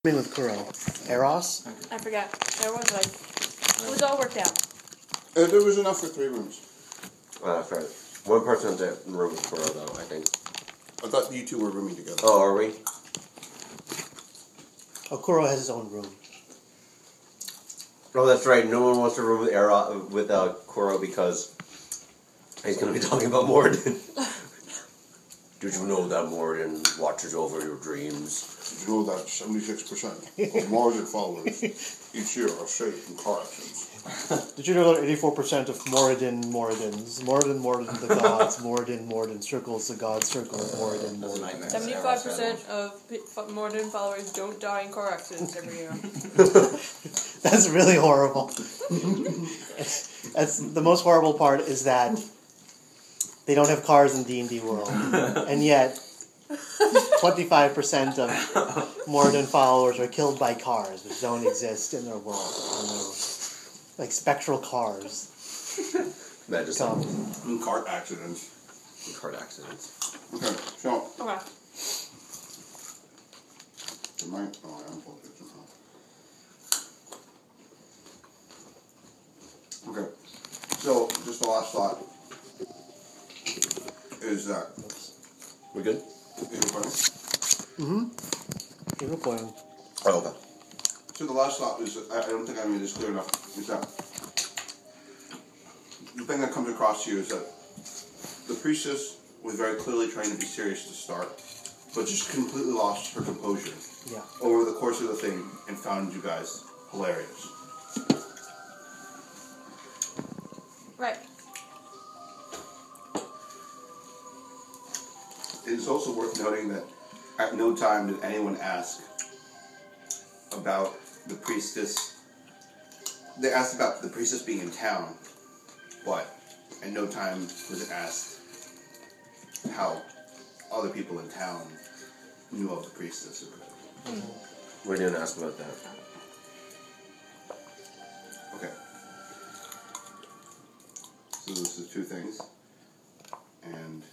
With Kuro. Eros? I forgot. There was like, it was all worked out. There was enough for 3 rooms. That's right. One person in the room with Kuro, though, I think. I thought you two were rooming together. Oh, are we? Oh, Kuro has his own room. Oh, that's right. No one wants to room with Kuro because he's going to be talking about Moradin. Did you know that Moradin watches over your dreams? Did you know that 76% of Moradin followers each year are saved from car accidents? Did you know that 84% of Moradins, Moradin the gods, Moradin circles the gods, circles Moradin. 75% of Moradin followers don't die in car accidents every year. That's really horrible. That's the most horrible part is that they don't have cars in D&D world, and yet 25% of Moradin followers are killed by cars, which don't exist in their world. Like spectral cars. That just In car accidents. in car accidents. Okay, so... Okay. I unplugged it somehow. Okay, so just the last thought is that... We good? Is it funny? Mm-hmm. Keep recording. Oh, okay. So the last thought is, I don't think I made this clear enough, is that the thing that comes across to you is that the priestess was very clearly trying to be serious to start, but just completely lost her composure over the course of the thing and found you guys hilarious. Right. It is also worth noting that at no time did anyone ask about the priestess. They asked about the priestess being in town, but at no time was it asked how other people in town knew of the priestess. We didn't ask about that. Okay. So this is 2 things. And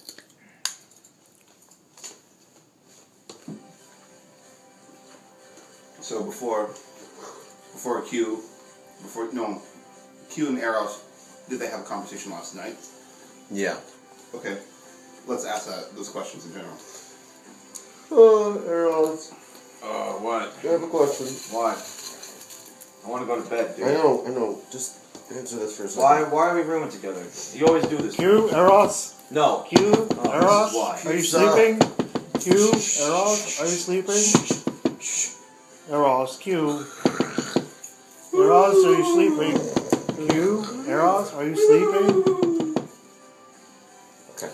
so before Q and Eros, did they have a conversation last night? Yeah. Okay. Let's ask those questions in general. Eros. What? I have a question. What? I want to go to bed, dude. I know. Just answer this for a second. Why are we rooming together? You always do this. Q, Eros? No. Q, this is Eros? why. Are you sleeping? Q, Eros? Are you sleeping? Eros, Q. Eros, are you sleeping? Q, Eros, are you sleeping? Okay.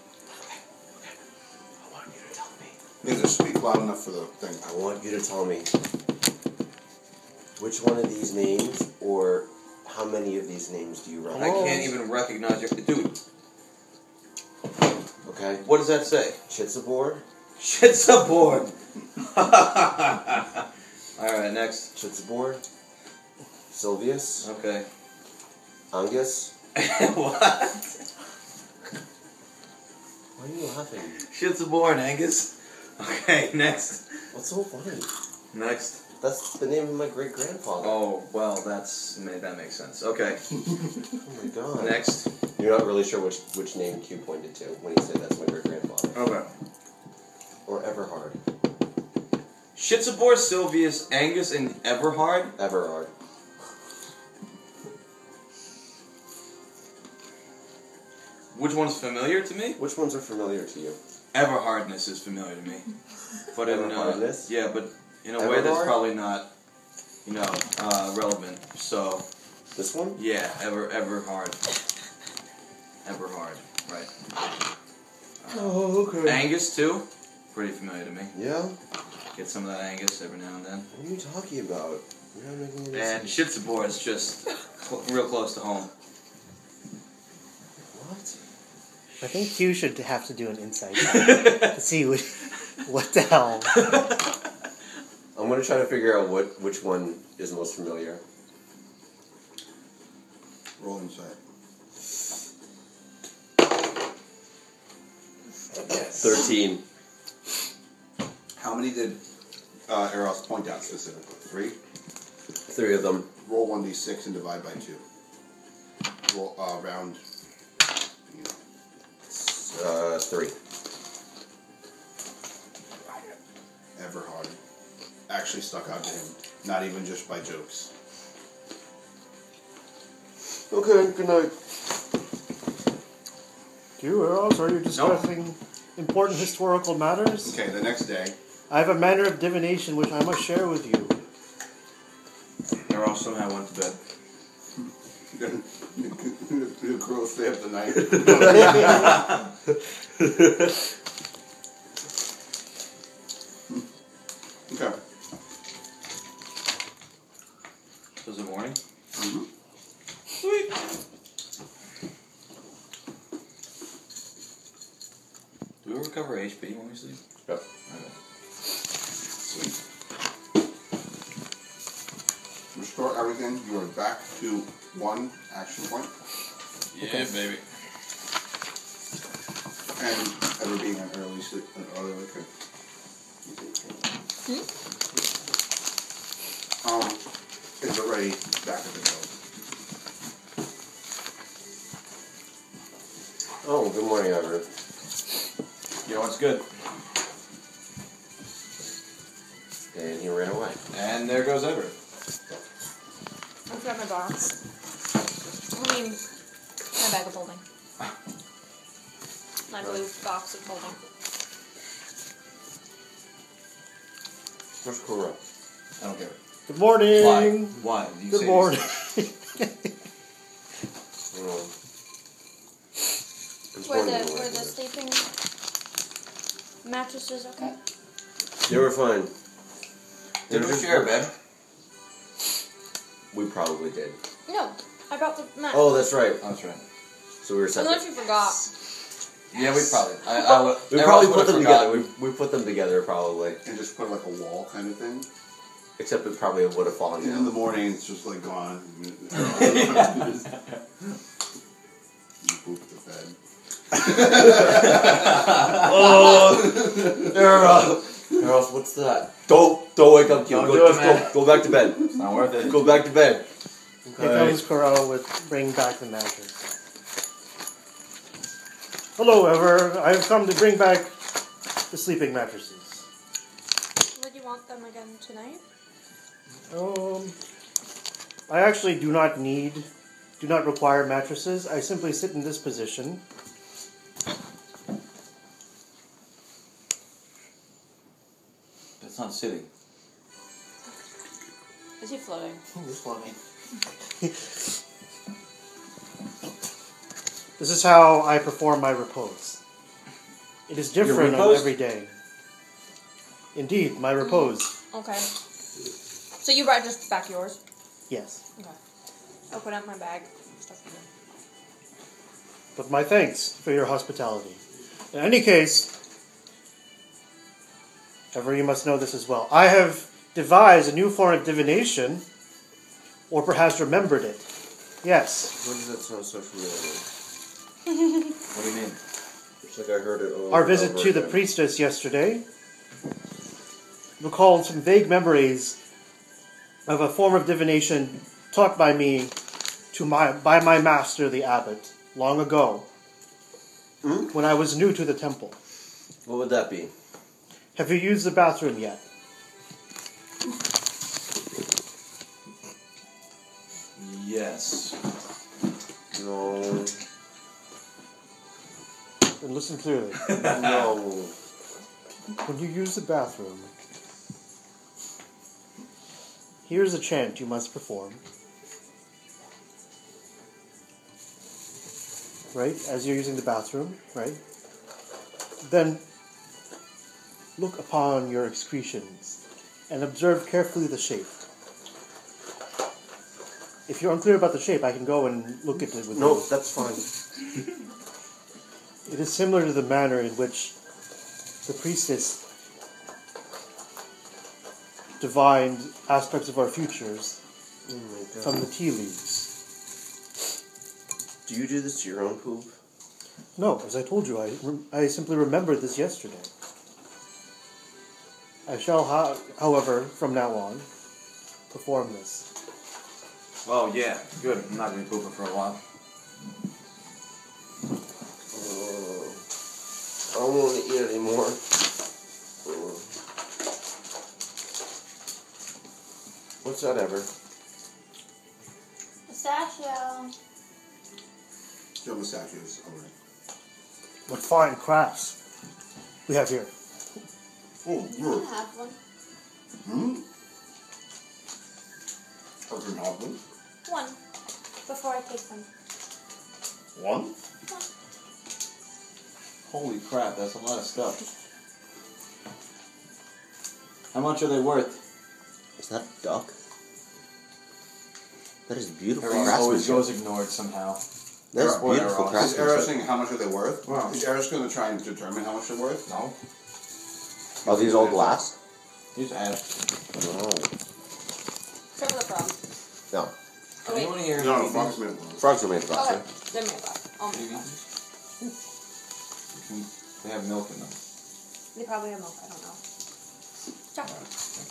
I want you to tell me. You just speak loud enough for the thing. I want you to tell me which one of these names, or how many of these names do you I recognize? can't even recognize your... Dude, Okay. what does that say? Chitsabor. Shit's aboard. Alright, next. Chitsabor. Sylvius. Okay. Angus. What? Why are you laughing? Shit's aboard, Angus. Okay, next. What's so funny? Next. That's the name of my great-grandfather. Oh, well, that makes sense. Okay. Oh my god. Next. You're not really sure which name Q pointed to when he said that's my great-grandfather. Okay. Or Everhard. Shitsabor, Sylvius, Angus, and Everhard? Everhard. Which one's familiar to me? Which ones are familiar to you? Everhardness is familiar to me. But Everhardness? yeah, but in a way that's Everhard? probably not, relevant. So, This one? yeah, Everhard. Everhard, right. Oh, okay. Angus, too? Pretty familiar to me. Yeah? Get some of that Angus every now and then. What are you talking about? You're not making any And sense. Shitsabor is just real close to home. What? I think Q should have to do an insight check to see what the hell. I'm gonna try to figure out which one is most familiar. Roll insight. 13. How many did Eros, point out specifically. 3. 3 of them. Roll 1d6 and divide by 2. Roll round. 3. Everhard actually stuck out to him. Not even just by jokes. Okay, good night. You, Eros, are you discussing important historical matters? Okay, the next day. I have a manner of divination which I must share with you. They're all somehow went to bed. The girl stay up the night. Okay. So is it morning? Mm-hmm. Sweet. Do we recover HP when we sleep? Yep. Okay. Sweet. Restore everything. You are back to 1 action point. Yeah, baby. And ever being an early sleep. Okay. Is already back at the build. Oh, good morning, Everett. Yo, what's good? And he ran away. And there goes Everett. I forgot my box. I mean, my bag of holding. My blue box of holding. Where's Kuro? I don't care. Good morning. Why? You Good say morning. Were the sleeping mattresses okay? They were fine. Did we share, babe? We probably did. No, I brought the mattress. Oh, that's right. Oh, that's right. So we were separate. Unless you forgot. Yeah, we probably. We probably put them together. We put them together probably. And just put like a wall kind of thing. Except it probably would have fallen And in down. the morning, it's just like gone. You poop the bed. Eros, what's that? Don't wake up, Q. Don't Go, do it, just man. go back to bed. It's not worth it. Go back to bed. Here comes Kuro with bring back the mattress. Hello, Ever. I have come to bring back the sleeping mattresses. Would you want them again tonight? I actually do not require mattresses. I simply sit in this position. That's not sitting. Is he floating? He's floating. This is how I perform my repose. It is different on repose? every day. Indeed, my repose. Okay. So you brought just back yours? Yes. Okay. Open up my bag. Stuff in there. But my thanks for your hospitality. In any case, Ever, you must know this as well. I have devised a new form of divination, or perhaps remembered it. Yes. Why does that sound so familiar? What do you mean? It's like I heard it over Our and visit over to the again. priestess yesterday recalled some vague memories of a form of divination taught by me by my master, the abbot, long ago, when I was new to the temple. What would that be? Have you used the bathroom yet? Yes. No. And listen clearly. No. When you use the bathroom, here's a chant you must perform. Right? As you're using the bathroom, right? Then look upon your excretions and observe carefully the shape. If you're unclear about the shape, I can go and look at it with No, you. that's fine. It is similar to the manner in which the priestess divined aspects of our futures Oh my God. from the tea leaves. Do you do this to your own poop? No, as I told you, I simply remembered this yesterday. I shall, however, from now on, perform this. Oh, yeah. Good. I'm not going to be pooping for a while. I don't want to eat anymore. What's that ever? Pistachio. Your mustachios, alright. What fine crafts we have here. Oh, You can have one. I can have one. One. Before I take them. One? Holy crap, that's a lot of stuff. How much are they worth? Is that a duck? That is beautiful Everyone always craftsmanship. goes ignored somehow. That's Or beautiful Eros. Is Eros craftsmanship. saying how much are they worth? Wow. Is Eros going to try and determine how much they're worth? No. Are these all glass? You just ask. No. Except for the frog. No. Oh, wait. Anyone here? No, eat Fox these? made one. Frogs are made of glass, Okay. right? They're made of glass. Oh Have you my eaten god. these? They have milk in them. They probably have milk. I don't know. Chocolate. Thank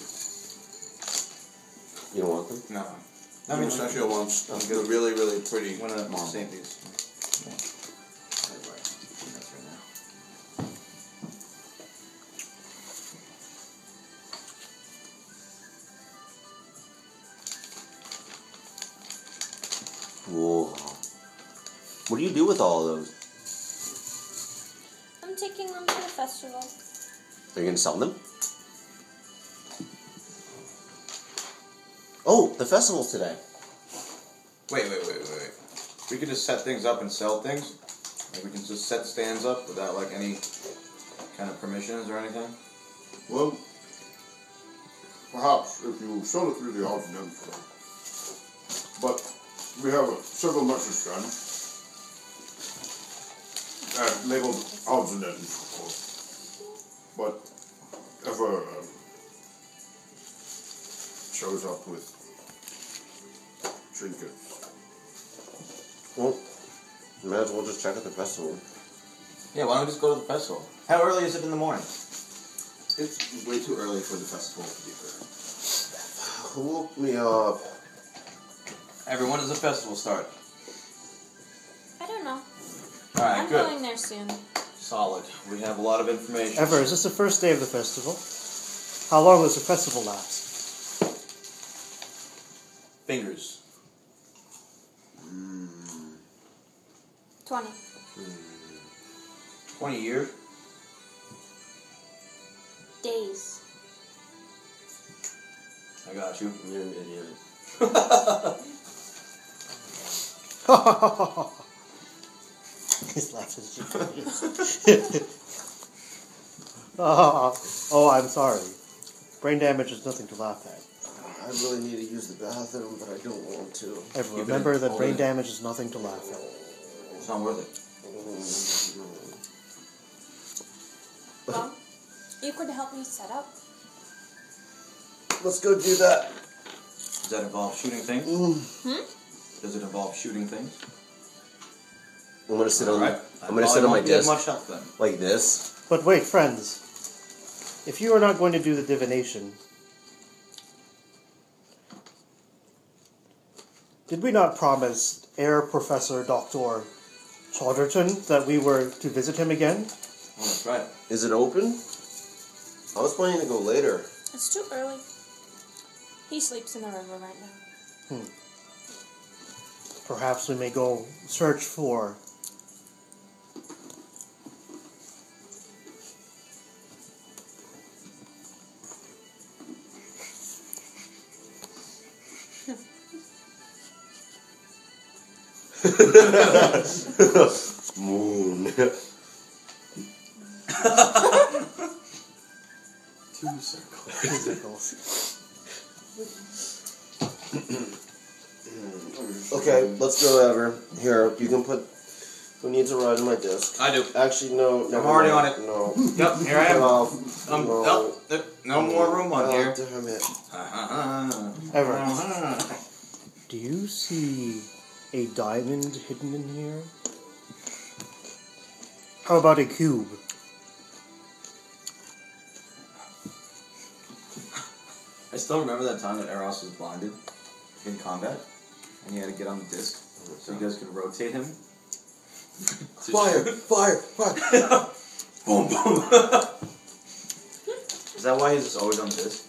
you. You don't want them? No. I mean, Mustachio wants the really, really pretty One of the marble. same piece. Yeah. That's right. That's right now. Whoa. What do you do with all of those? I'm taking them to the festival. Are you going to sell them? Oh, the festival's today. Wait. We could just set things up and sell things? Like we can just set stands up without like any kind of permissions or anything? Well, perhaps if you sell it through the odds and ends store. But we have several merchant stands labeled odds and ends, of course. But if shows up with trinkets. Well, you might as well just check out the festival. Yeah, why don't we just go to the festival? How early is it in the morning? It's way too early for the festival to be fair. Who woke me up? When does the festival start? I don't know. Alright, I'm good. going there soon. Solid. We have a lot of information. Ever, is this the first day of the festival? How long does the festival last? Fingers. 20. 20 years? Days. I got you. You're an idiot. His laugh is oh, I'm sorry. Brain damage is nothing to laugh at. I really need to use the bathroom, but I don't want to. Ever, Keep it remember in. that Hold brain it. damage is nothing to laugh at. It's not worth it. Well, you could help me set up. Let's go do that. Does that involve shooting things? Does it involve shooting things? I'm gonna sit on. Alright. I'm gonna sit on my Won't be as desk much help then. like this. But wait, friends. If you are not going to do the divination, did we not promise Air Professor Dr. Chalderton that we were to visit him again? Oh, that's right. Is it open? I was planning to go later. It's too early. He sleeps in the river right now. Perhaps we may go search for Moon. Two circles. physicals. Okay, let's go, Ever. Here, you can put. Who needs a ride on my disc? I do. Actually, no. Never already mind. on it. No. Yep, here I am. No. No, no more room on here. Damn it. Ever, do you see a diamond hidden in here? How about a cube? Still remember that time that Eros was blinded in combat? And he had to get on the disc so you guys could rotate him? Fire! Boom, boom. Is that why he's just always on disc?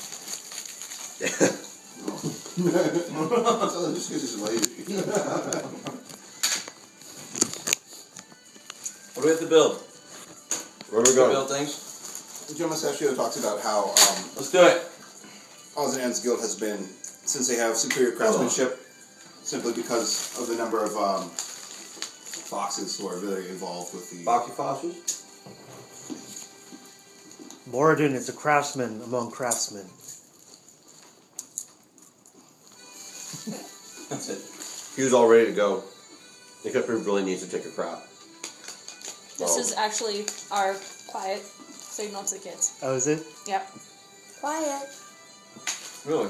So just because he's lazy. What do we have to build? Where are we We going? build things? Joe Mustachio talks about how Let's do it. Oz and Anne's Guild has been, since they have superior craftsmanship, simply because of the number of foxes who are very involved with the... Baki fossils? Moradin is a craftsman among craftsmen. That's it. He was all ready to go. Except he really needs to take a crap. This is actually our quiet signal to the kids. Oh, is it? Yep. Quiet. Really?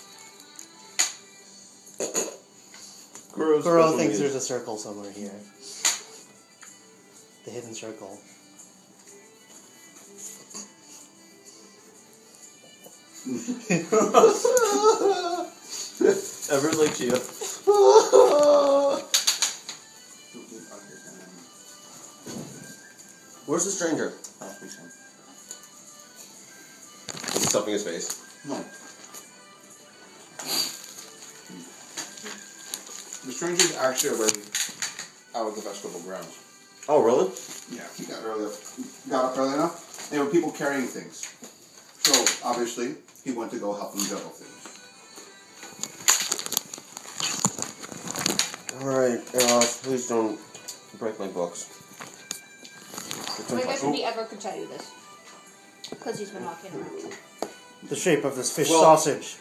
Kuro thinks there's a circle somewhere here. The hidden circle. Everyone's like Chia. Where's the stranger? He's stuffing his face. No. The stranger is actually already out of the festival grounds. Oh, really? Yeah, he got up early enough. There were people carrying things. So, obviously, he went to go help them juggle things. Alright, please don't break my books. I guess nobody ever could tell you this. Because he's been walking around. The shape of this fish Well- sausage.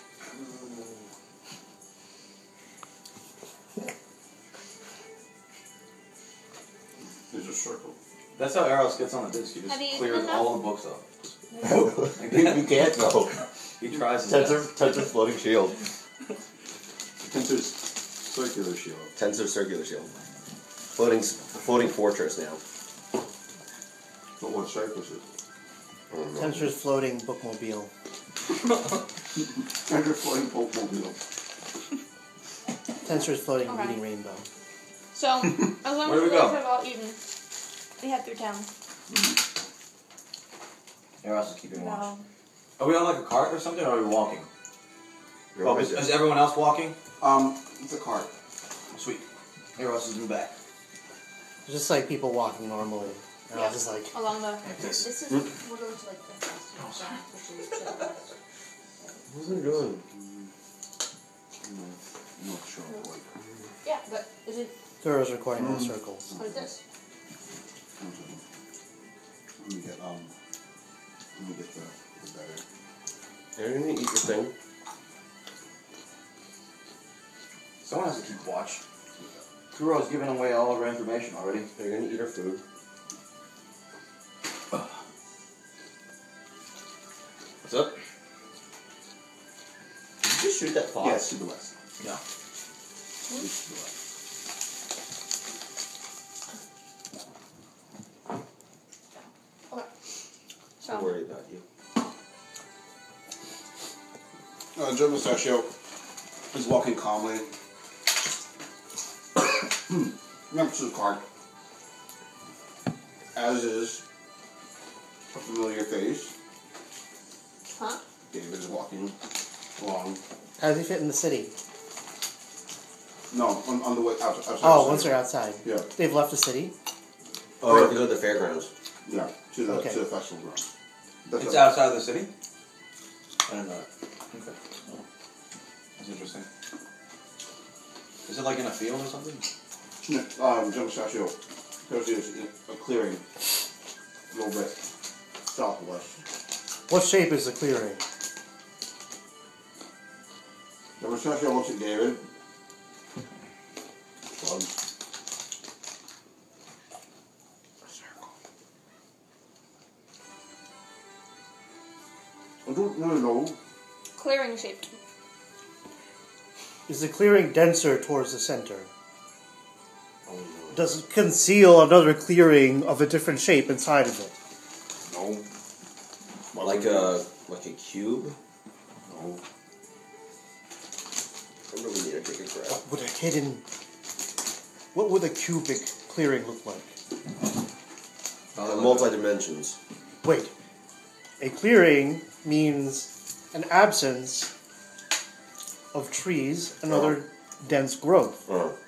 There's a circle. That's how Eros gets on the disc. He just Have you clears eaten all the books off. You can't though. He tries his Tensor, best. tensor floating shield. Tensor's circular shield. Tensor circular shield. Floating fortress now. But what shape was it? Tensor's floating bookmobile. Tensor floating boatmobile. Tensor's floating Okay. eating rainbow. So, as long Where as do we you go? guys have all eaten, we head through town. Eros is keeping watch. No. Are we on like a cart or something, or are we walking? You're Oh, always is everyone else walking? It's a cart. Sweet. Eros is in the back. Just like people walking normally. And I Yeah. was just like, Along the... This. This is... We're going to like the festival grounds, which is to the west. What's he doing? I'm not sure. Like, Yeah, but is it... Kuro's recording all circles. What is this? let me get the better. Are you gonna eat your thing? Someone has to keep watch. Kuro's giving away all of our information already. Are you gonna eat our food? What's up? Did you just shoot that fox? Yes, to the west. No. East to the west. Okay. I'm So, worried about you. Joe Mustachio is walking calmly. Next to the cart. As is a familiar face. huh? David is walking along. How does he fit in the city? No, on the way outside. Oh, once they're outside. Yeah. They've left the city? Oh, we have to go to the fairgrounds. Yeah, to the Okay. festival ground. It's outside of the city? I don't know. Okay. That's interesting. Is it like in a field or something? Joe Mustachio, there's a clearing a little bit southwest. What shape is the clearing? Joe Mustachio looks at David. Shrugs. A circle. I don't really know. Clearing shape. Is the clearing denser towards the center? Oh, Does it conceal another clearing of a different shape inside of it? no. Like a cube? No. Oh. I really need to take a grab. What would a cubic clearing look like? Multi-dimensions. Wait. A clearing means an absence of trees and other dense growth.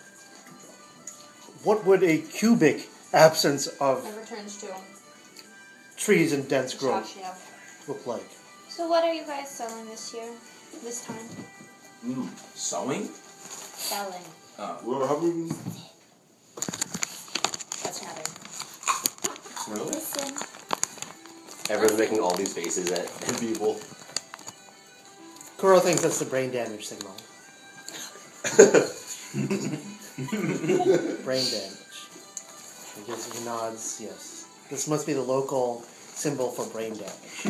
What would a cubic absence of Never turns to trees and dense growth Josh, yeah. look like? So what are you guys selling this year? This time? Sewing? Selling. We're having. That's nothing. Really? Listen. Everyone's making all these faces at people. Kuro thinks that's the brain damage signal. Brain damage. He nods, yes. This must be the local symbol for brain damage.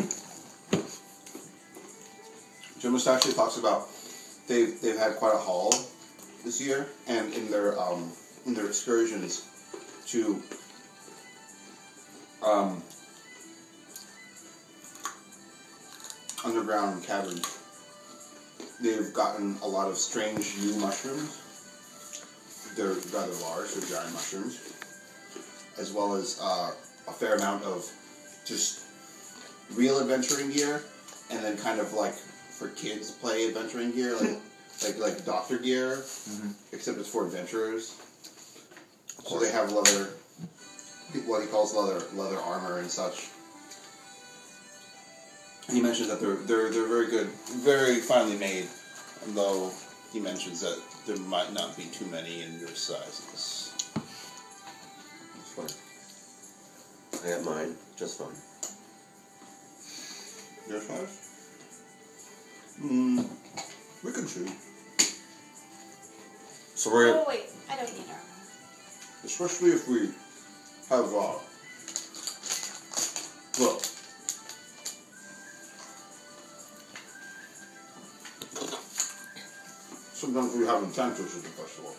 Jonas actually talks about they've had quite a haul this year, and in their excursions to underground caverns, they've gotten a lot of strange new mushrooms. They're rather large, they're giant mushrooms, as well as a fair amount of just real adventuring gear, and then kind of like for kids play adventuring gear, like doctor gear, except it's for adventurers. So they have leather, what he calls leather armor and such. And he mentions that they're very good, very finely made, although he mentions that there might not be too many in your sizes. It's fine. I got mine, just fine. Your size? We can shoot. So we're Oh wait, I don't need armor. Especially if we have, well, sometimes we have encounters at the festival.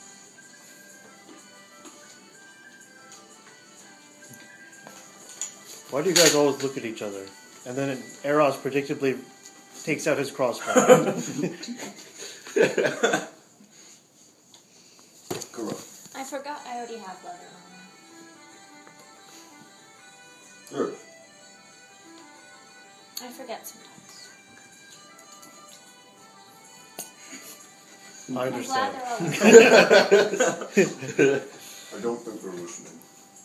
Why do you guys always look at each other? And then Eros predictably takes out his crossbow. Correct. I forgot I already have leather armor. Good. I forget sometimes. I I'm glad understand. they're all I don't think they're listening.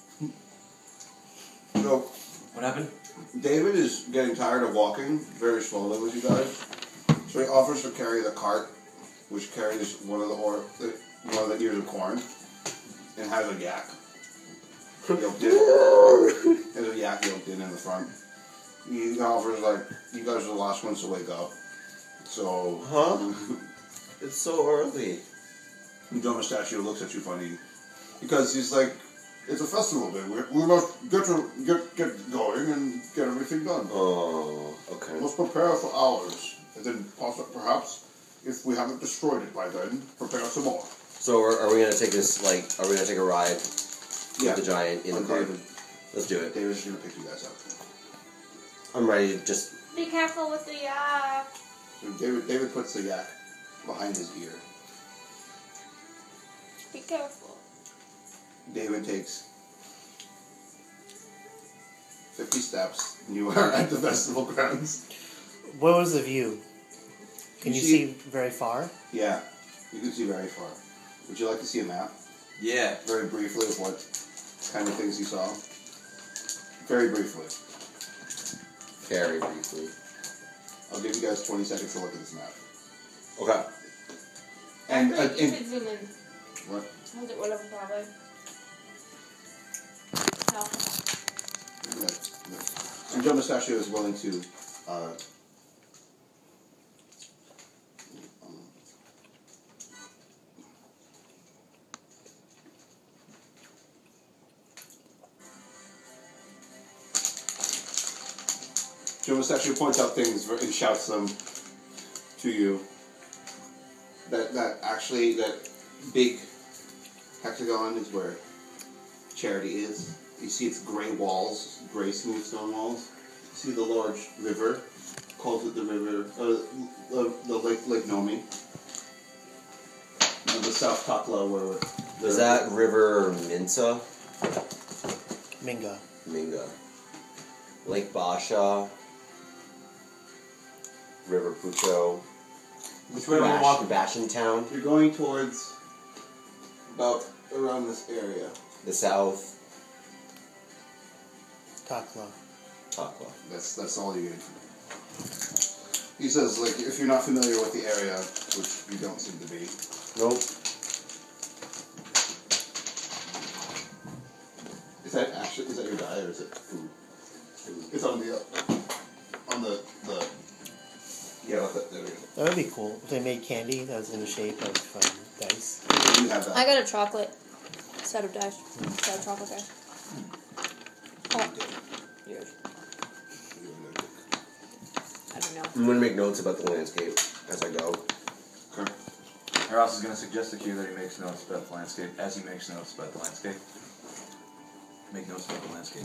So, What happened? David is getting tired of walking very slowly with you guys, so he offers to carry the cart, which carries one of the ears of corn, and has a yak yoked in. Has a yak yoked in the front. He offers you guys are the last ones to wake up, so. Huh? It's so early. John Mustachio looks at you funny because he's like, it's a festival day. We must get going and get everything done. Oh, okay. Let's prepare for ours, and then perhaps if we haven't destroyed it by then, prepare some more. So are we gonna take this? Are we gonna take a ride Yeah. with the giant in the car? David. Let's do it. David's gonna pick you guys up. I'm ready to just. Be careful with the yak. So David puts the yak behind his ear. Be careful. David takes 50 steps, and you are at the festival grounds. What was the view? Can you see very far? Yeah, you can see very far. Would you like to see a map? Yeah. Very briefly of what kind of things you saw? Very briefly. Very briefly. I'll give you guys 20 seconds to look at this map. Okay. And, Actually, you could zoom in. what? Hold it whatever, probably. No. And Joe Mustachio is willing to Joe Mustachio points out things and shouts them to you. That big hexagon is where Charity is. You see its gray walls, gray smooth stone walls. You see the large river calls it the river, the Lake Nomi. And the South Takla, where Is that River Minsa? Minga. Minga. Lake Basha. River Pucho. Which way do you walk? Bashan Town. You're going towards about around this area. The South. Takla. Takla. That's all you need. He says, like, if you're not familiar with the area, which you don't seem to be. Nope. Is that your diet or is it food? It's on the yeah, there we go. That would be cool if they made candy that was in the shape of dice. You have that. I got a chocolate set of dice. Set of chocolate dice. Oh, yours. I don't know. I'm going to make notes about the landscape as I go. Okay. Eros is going to suggest to Q that he makes notes about the landscape as he makes notes about the landscape. Make notes about the landscape.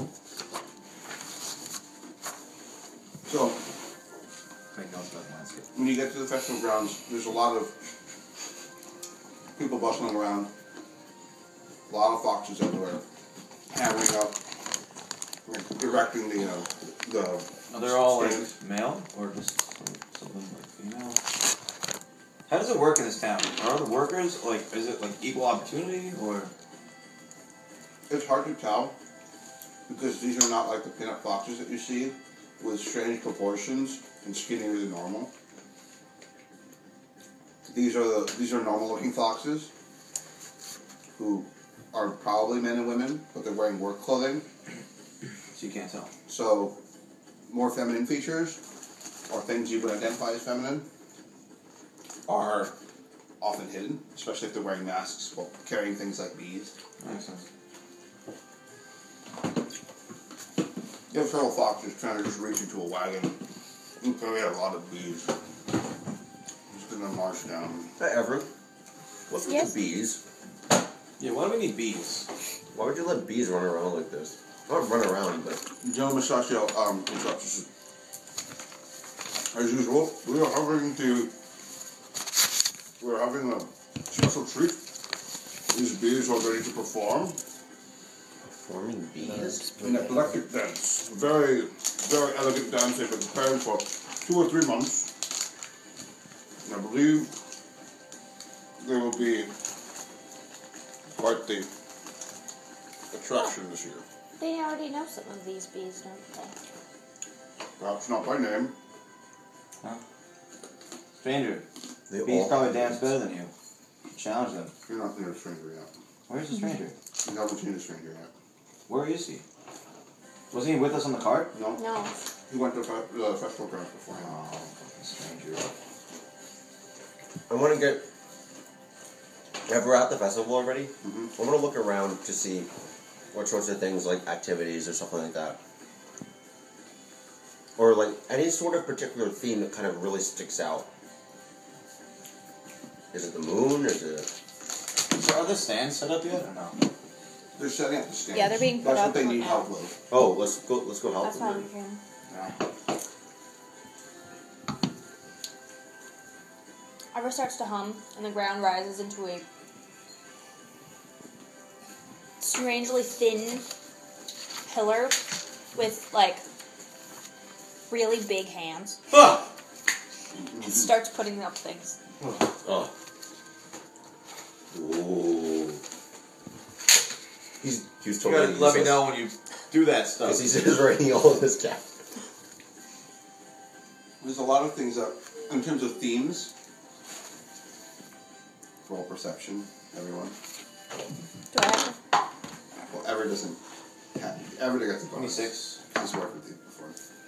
So, Make notes about the landscape. when you get to the festival grounds, there's a lot of people bustling around, a lot of foxes everywhere, hammering up, like, erecting the Are they all like stands. male or just something like female? How does it work in this town? Are the workers like? Is it like equal opportunity or? It's hard to tell because these are not like the pinup foxes that you see with strange proportions and skinnier than normal. These are normal looking foxes who are probably men and women, but they're wearing work clothing. So you can't tell. So more feminine features or things you would identify as feminine are often hidden, especially if they're wearing masks while carrying things like bees. Makes sense. You have several foxes trying to just reach into a wagon and carry out a lot of bees. Just gonna march down. Hey, Everett. What's with Yes? the bees? Yeah. Why do we need bees? Why would you let bees run around like this? Not run around, but... General Mustachio interrupts. As usual, we are having a special treat. These bees are ready to perform Forming bees? an eclectic dance. Very, very elegant dance they've been preparing for 2 or 3 months. And I believe there will be quite the attraction this year. They already know some of these bees, don't they? Perhaps not by name. Stranger. They Bees all probably have dance bees. better than you. Challenge them. You're not near a stranger yet. Where's the stranger? You haven't seen a stranger yet. Where is he? Wasn't he with us on the cart? No? No. He went to the festival grounds beforehand. Oh, fucking stranger. I want to get... If we're at the festival already, Mhm. I want to look around to see what sorts of things, like activities or something like that. Or like any sort of particular theme that kind of really sticks out. Is it the moon? Is it... So are the stands set up yet or no? They're setting up the stands. Yeah, they're being put That's up what they right need now. help with. Oh, let's go help That's them why then. we came. No. Ever starts to hum, and the ground rises into a strangely thin pillar with, like, really big hands. Ah! It starts putting up things. Oh. Ooh. He's You totally gotta let me useless. know when you do that stuff. Because he's just writing all of this down. There's a lot of things that, in terms of themes, roll perception, everyone. Do I have to? Well, Ever doesn't have, Ever gets a bonus. 26. He's worked with you before.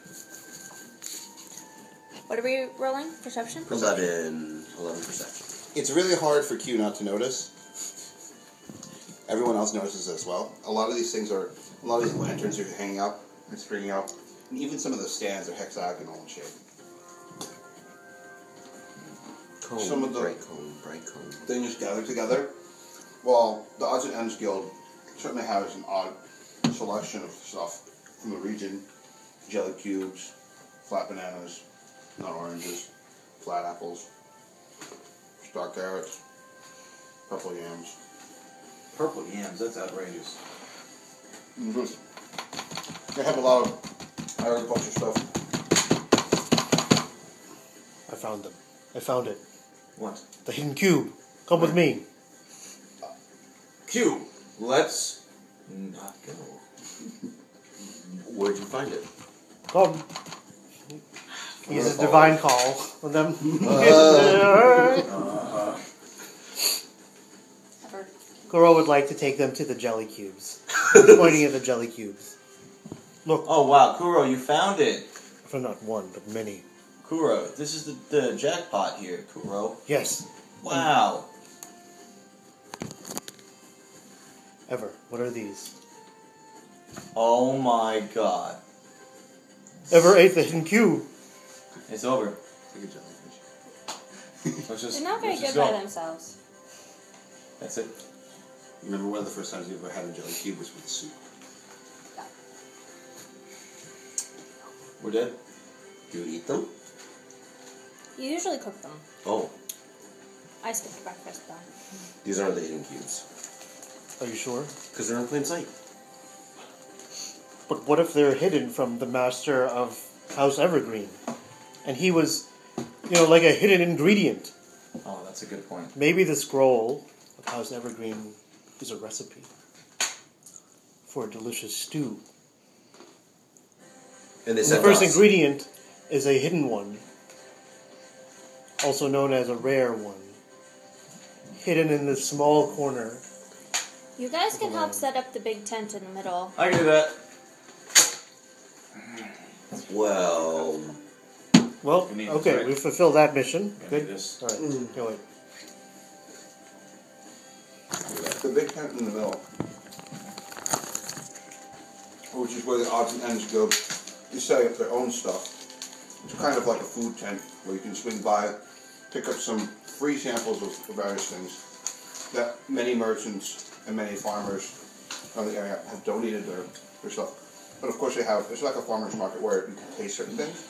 What are we rolling? Perception? 11 perception. It's really hard for Q not to notice. Everyone else notices as well. A lot of these things are, a lot of these lanterns are hanging up and stringing up, and even some of the stands are hexagonal in shape. Cone, Some of the- bright cone. They just gather together. Well, the Odds and Ends Guild certainly has an odd selection of stuff from the region. Jelly cubes, flat bananas, not oranges, flat apples, star carrots, purple yams. Purple yams, that's outrageous. They have a lot of agriculture stuff. I found them. I found it. What? The hidden cube. Come with me. Q. Let's not go. Where'd you find it? Come. Use a divine call on them. Kuro would like to take them to the jelly cubes. He's pointing at the jelly cubes. Look, Oh wow, Kuro, you found it. for not one, but many. Kuro, this is the jackpot here, Kuro. Yes, Wow. ever. What are these? Oh my god. Ever ate the hidden cube. It's over. Like a jellyfish. Let's just, They're not very let's just good by go. themselves. That's it. You remember one of the first times you ever had a jelly cube was with soup. We're dead? Do you eat them? You usually cook them. Oh, I skip breakfast though. these aren't the hidden cubes. Are you sure? Because they're in plain sight. But what if they're hidden from the master of House Evergreen? And he was, like a hidden ingredient. Oh, that's a good point. Maybe the scroll of House Evergreen is a recipe for a delicious stew. And they And the sent first us. ingredient is a hidden one, also known as a rare one, hidden in this small corner. You guys can help set up the big tent in the middle. I can do that. Well, Well, We need this, okay, right? we fulfilled that mission. Gonna Good. do this. All right. Go ahead. The big tent in the middle, which is where the odds and ends go, is setting up their own stuff. It's kind of like a food tent where you can swing by, pick up some free samples of various things that many merchants and many farmers around the area have donated their stuff. But of course it's like a farmer's market where you can taste certain things.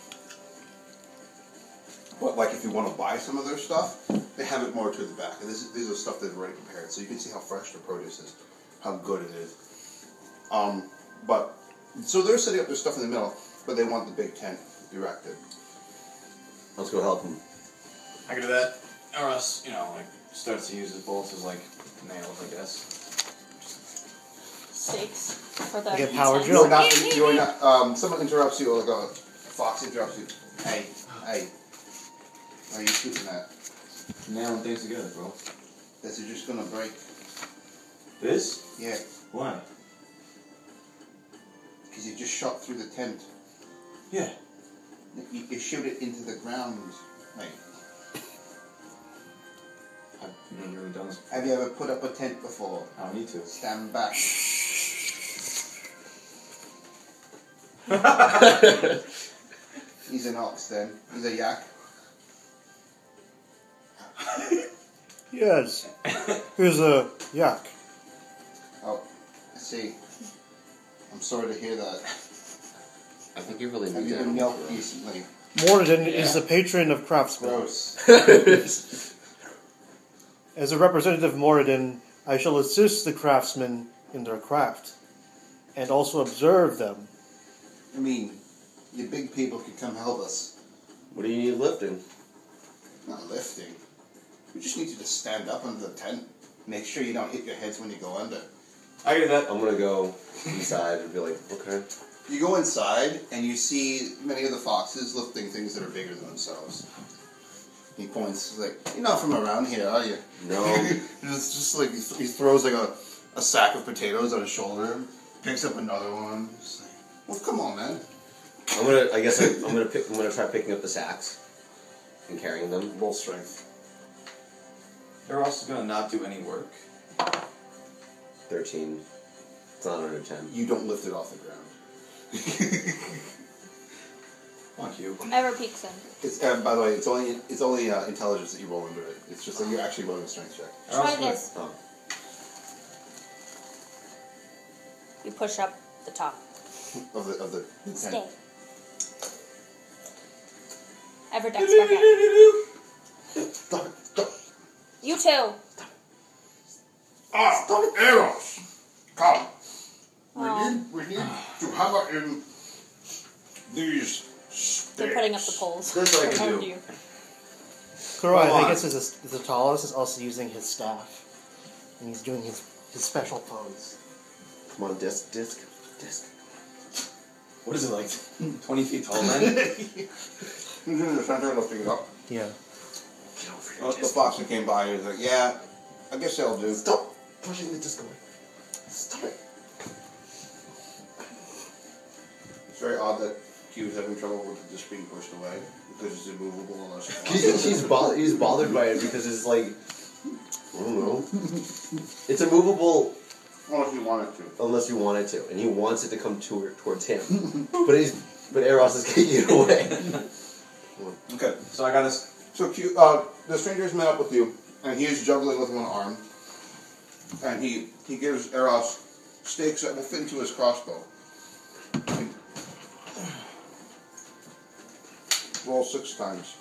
But like if you want to buy some of their stuff, they have it more to the back. And these are stuff they've already prepared, so you can see how fresh their produce is, how good it is. But so they're setting up their stuff in the middle, but they want the big tent erected. let's go help them. I can do that. Or else, starts to use his bolts as like nails, I guess. Stakes for the Like a power tent. drill. You're not. Someone interrupts you, or like a fox interrupts you. Hey, why are you shooting that? Nailing things together, bro. This is just gonna break. This? Yeah, Why? because you just shot through the tent. Yeah. You shoot it into the ground. Mate, I've never really done this before. have you ever put up a tent before? I don't need to. Stand back. He's an ox then. He's a yak. Yes. Here's a yak. Oh, I see. I'm sorry to hear that. I think you really Have need you to been milked recently? Moradin is the patron of craftsmen. Gross. As a representative of Moradin, I shall assist the craftsmen in their craft, and also observe them. I mean, you big people could come help us. What do you need lifting? Not lifting. We just need you to stand up under the tent. Make sure you don't hit your heads when you go under. I can do that. I'm gonna go inside and be like, okay. You go inside and you see many of the foxes lifting things that are bigger than themselves. He points, he's like, "You're not from around here, are you?" No. It's just like he throws like a sack of potatoes on his shoulder, picks up another one. Just like, well, come on, man. I'm gonna try picking up the sacks and carrying them. Roll strength. They're also gonna not do any work. 13. It's not under 10. You don't lift it off the ground. Fuck you. Ever peeks in. It's by the way, it's only intelligence that you roll under it. It's just like you're actually rolling a strength check. They're also Try gonna- this. Oh. You push up the top. Of the tent. Stay. Ever Dex back at. Stop it! Stop! You too. Eros! Come! Oh. We need to hammer in these stakes. They're putting up the poles. That's what I can Behind do. you. Kuro, I Come think on. it's the tallest is also using his staff. And he's doing his special pose. Come on, disc. What is it like? 20 feet tall, man? He's in the center lifting it up. Yeah. The fox that came by, he was like, yeah, I guess that'll do. Stop pushing the disc away. Stop it. It's very odd that Q is having trouble with this being pushed away because it's immovable unless He's bothered by it because it's like, I don't know. It's immovable unless you want it to. unless you want it to, and he wants it to come towards him. but Eros is kicking it away. Okay, so I got this. So Q, the stranger's met up with you, and he is juggling with one arm, and he gives Eros stakes that will fit into his crossbow. Roll 6 times.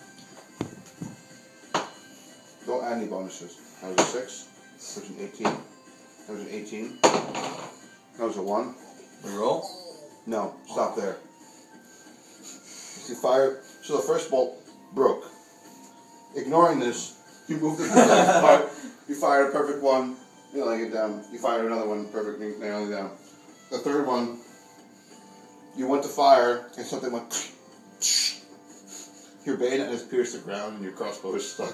Don't add any bonuses. That was a 6. That was an 18. That was an 18. That was a 1. Reroll? No, stop there. You fire. So the first bolt broke. Ignoring this, you moved it apart. You fired a perfect one, nailing it down. You fired another one, perfect, nailing it down. The third one, you went to fire, and something went. Your bayonet has pierced the ground, and your crossbow is stuck.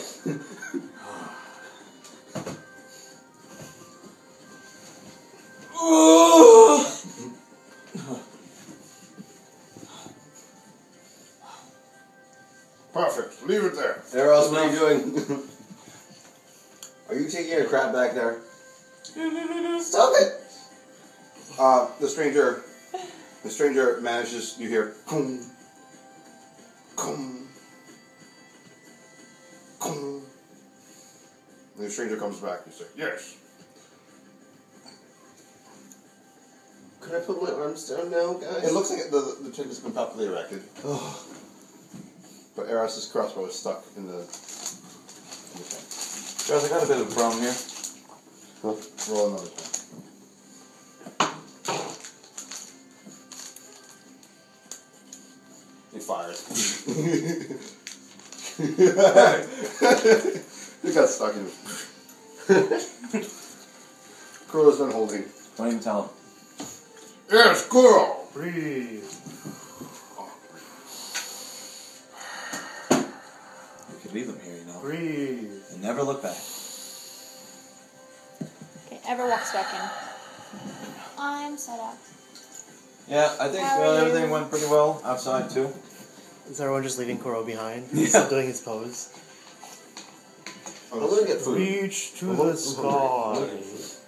Perfect. Leave it there. Eros, what are you doing? Are you taking a crap back there? Stop it! The stranger manages. You hear, "Kum, kum, kum." And the stranger comes back. You say, "Yes." Could I put my arms down now, guys? It looks like the chick has been properly erected, but Eros' crossbow is stuck in the tank. Guys, I got a bit of a problem here. Roll another time. He fires. He got stuck in it. Kuro's been holding. Don't even tell him. Yes, Kuro! Breathe. We could leave them here, you know. Breathe. And never look back. Okay, Ever walks back in. I'm set up. Yeah, I think How are everything you? went pretty well outside, too. Is everyone just leaving Kuro behind? Yeah. Still doing his pose. I'm gonna get food. Reach to I'm the hungry. sky.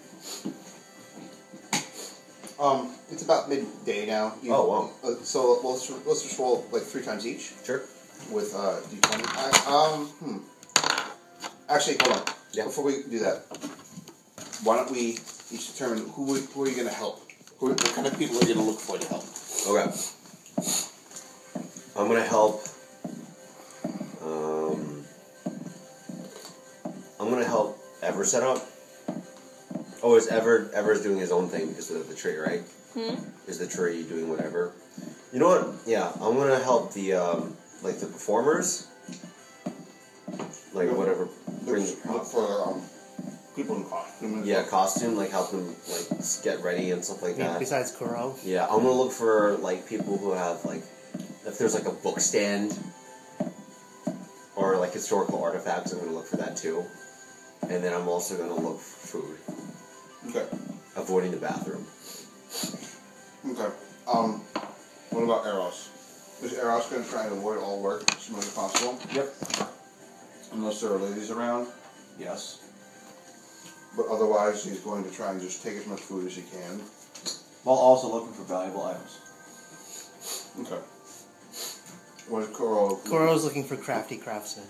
It's about midday now. Oh, wow. So let's just roll like 3 times each Sure. with d20. Actually, hold on. Yeah. Before we do that, why don't we each determine who are you going to help? What kind of people are you going to look for to help? Okay. I'm gonna help. I'm gonna help Ever set up. Oh, is Ever's doing his own thing because of the tree, right? Is the tree doing whatever? You know what? Yeah, I'm gonna help the like the performers, like whatever. Bring the Look props. for people in costume. Yeah, costume, like help them like get ready and stuff like that. Besides Kuro. Yeah, I'm gonna look for like people who have like, if there's like a book stand or like historical artifacts, I'm gonna look for that too. And then I'm also gonna look for food, Okay. avoiding the bathroom. Okay. What about Eros? Is Eros going to try and avoid all work as much as possible? Yep. Unless there are ladies around. Yes. But otherwise, he's going to try and just take as much food as he can. While also looking for valuable items. Okay. What is Kuro? Kuro's looking for crafty craftsmen.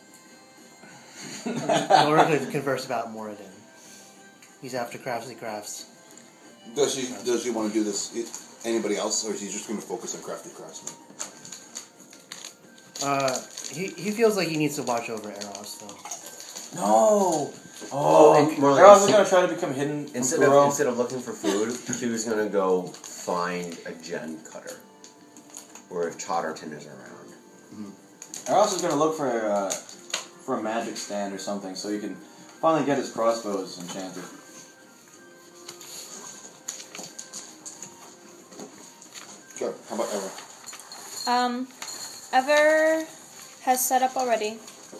In order to converse about Moradin. He's after crafty crafts. Does he want to do this? Anybody else, or is he just going to focus on crafty craftsmen? He feels like he needs to watch over Eros, though. No! Oh, and more like Eros is gonna try to become hidden from instead Kuro. of looking for food, Q's gonna go find a gen cutter where Chatterton is around. Eros is gonna look for a magic stand or something so he can finally get his crossbows enchanted. Sure. How about Ever? Ever has set up already.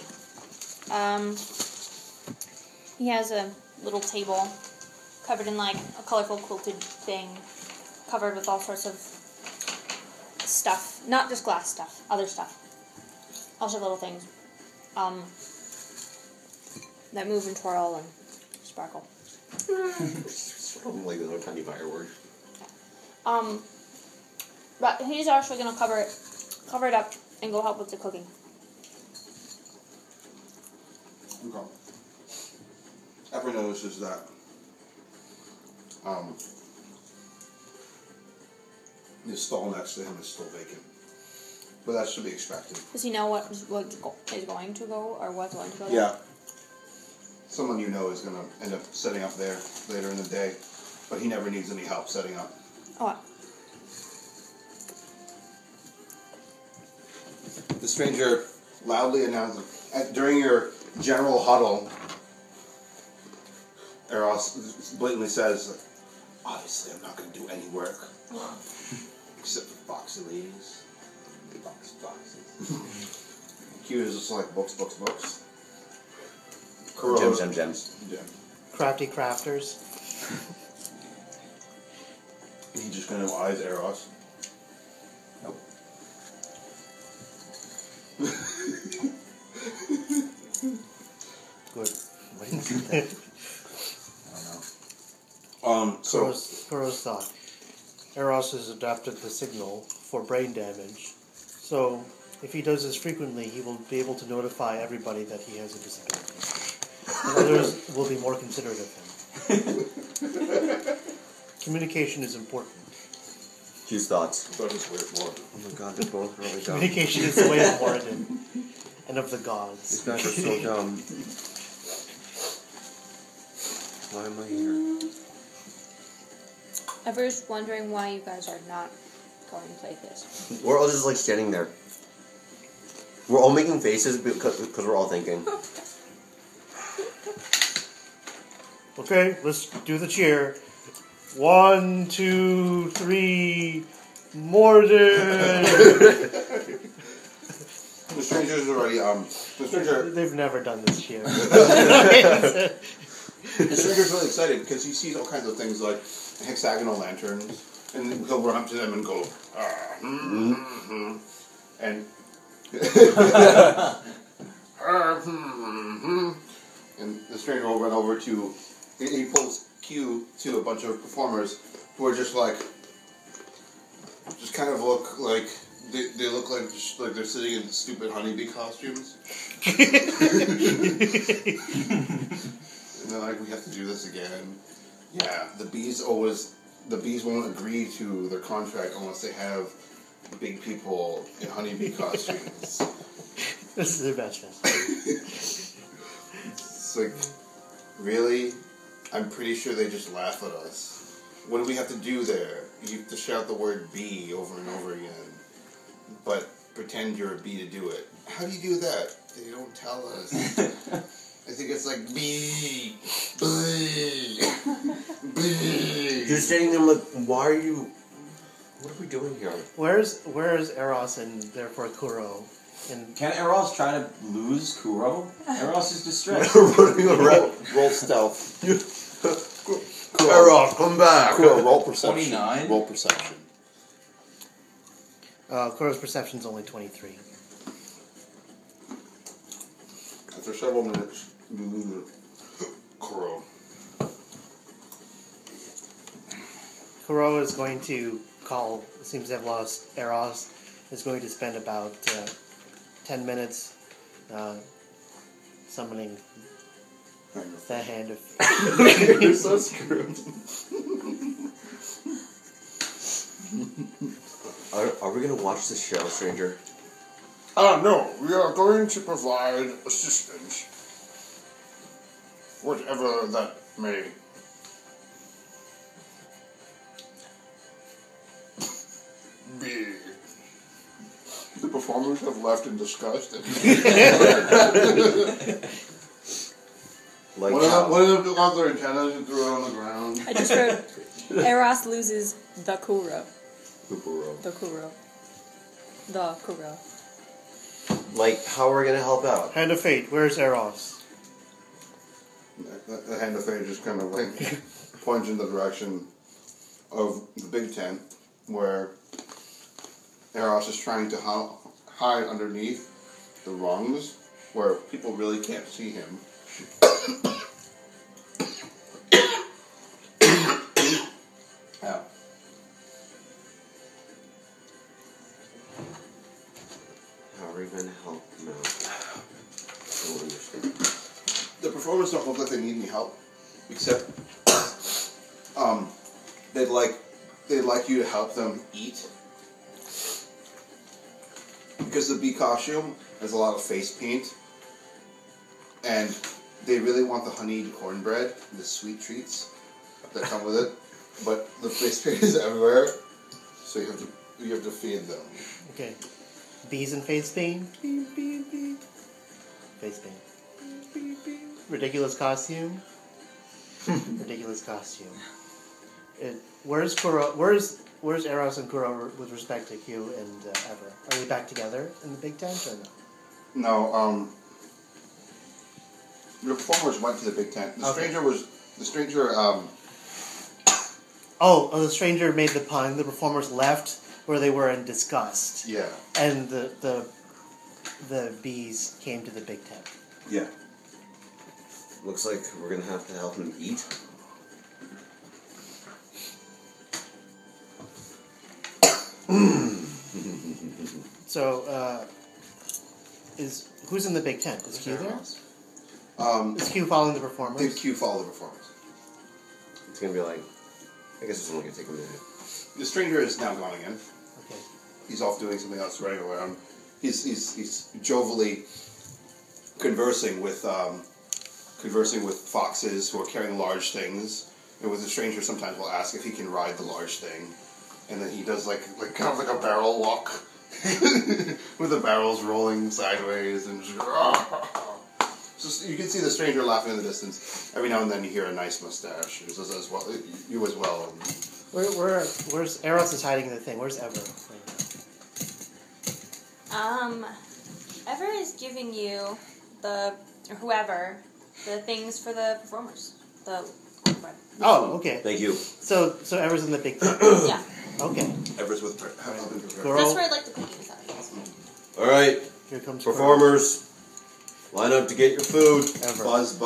He has a little table covered in like a colorful quilted thing, covered with all sorts of stuff, not just glass stuff, other stuff, all sorts of little things, that move and twirl and sparkle. Like little tiny fireworks. But he's actually gonna cover it up and go help with the cooking. Okay. Ever notices that the stall next to him is still vacant. But that should be expected. Does he know what is going to go or what's going to go? Yeah. Someone you know is going to end up setting up there later in the day, but he never needs any help setting up. Oh. The stranger loudly announces, during your general huddle, Eros blatantly says, obviously I'm not going to do any work. Except for foxy ladies. Foxes. Q is just like books. Kuro, Gems. Yeah. Crafty crafters. He just kind of eyes Eros. Nope. Good. I don't know. So Kuro's thought. Eros has adapted the signal for brain damage, so if he does this frequently, he will be able to notify everybody that he has a disability. And others will be more considerate of him. Communication is important. Q's thoughts. that is weird more. Oh my god, they're both really dumb. Communication is the way of Moradin and of the gods. These guys are so dumb. Why am I here? Ever's wondering why you guys are not going to play this. We're all just like standing there. We're all making faces because we're all thinking. Okay, let's do the cheer. 1, 2, 3, Morden! The stranger's already, the stranger... They've never done this cheer. The stranger's really excited because he sees all kinds of things like hexagonal lanterns, and he'll run up to them and go, and and the stranger will run over to, he pulls Q to a bunch of performers who are just like, just kind of look like, they look like they're sitting in stupid honeybee costumes. And they're like, we have to do this again. Yeah, the bees won't agree to their contract unless they have big people in honeybee costumes. This is their best friend. It's like, really? I'm pretty sure they just laugh at us. What do we have to do there? You have to shout the word bee over and over again. But pretend you're a bee to do it. How do you do that? They don't tell us. I think it's like bee. Bee. You're standing there like, why are you... What are we doing here? Where is Eros and therefore Kuro? And Can Eros try to lose Kuro? Eros is distressed. Running around. Roll stealth. Eros, come back. Cool, roll perception. 29? Roll perception. Kuro's perception's only 23. After several minutes, Kuro. Kuro is going to call, seems to have lost Eros, is going to spend about 10 minutes summoning the hand of... You're so screwed. Are we gonna watch this show, stranger? No, we are going to provide assistance. Whatever that may be. The performers have left in disgust. Like One how? of them took off their antennas and threw it on the ground. I just wrote Eros loses the Kuro. Pupuro. The Kuro. The Kuro. Like, how are we gonna help out? Hand of Fate, where's Eros? The hand of fate just kind of like points in the direction of the big tent where Eros is trying to hide underneath the rungs where people really can't see him. Yeah. How are we gonna help him out? I don't understand. The performers don't look like they need any help, except they'd like you to help them eat, because the bee costume has a lot of face paint, and they really want the honeyed cornbread, the sweet treats that come with it, but the face paint is everywhere, so you have to feed them. Okay. Bees and face paint. Beep, beep, beep. Face paint. Beep, beep. Ridiculous costume. Ridiculous costume. Where's Kuro? Where's Eros and Kuro with respect to Q and Ever? Are they back together in the big tent or no? No, the performers went to the big tent. The Okay. stranger, Oh, the stranger made the pun. The performers left where they were in disgust, yeah. and the bees came to the big tent. Yeah. Looks like we're gonna have to help him eat. So, who's in the big tent? Is Q there? Um, Is Q following the performers? did Q follow the performance? It's gonna be like, I guess it's only gonna take a minute. The stranger is now gone again. Okay. He's off doing something else running around. He's jovially conversing with foxes who are carrying large things. And with the stranger, sometimes will ask if he can ride the large thing, and then he does like kind of like a barrel walk, with the barrels rolling sideways and just you can see the stranger laughing in the distance. Every now and then you hear a nice mustache. As well, you as well. Where's Eros is hiding in the thing? Where's Ever right now? Ever is giving you or whoever the things for the performers. Oh, okay. Thank you. So Ever's in the big tent. Yeah. Okay. Ever's with having been prepared. Girl, That's where I'd like the cooking inside. All right, here comes performers, line up to get your food. Ever.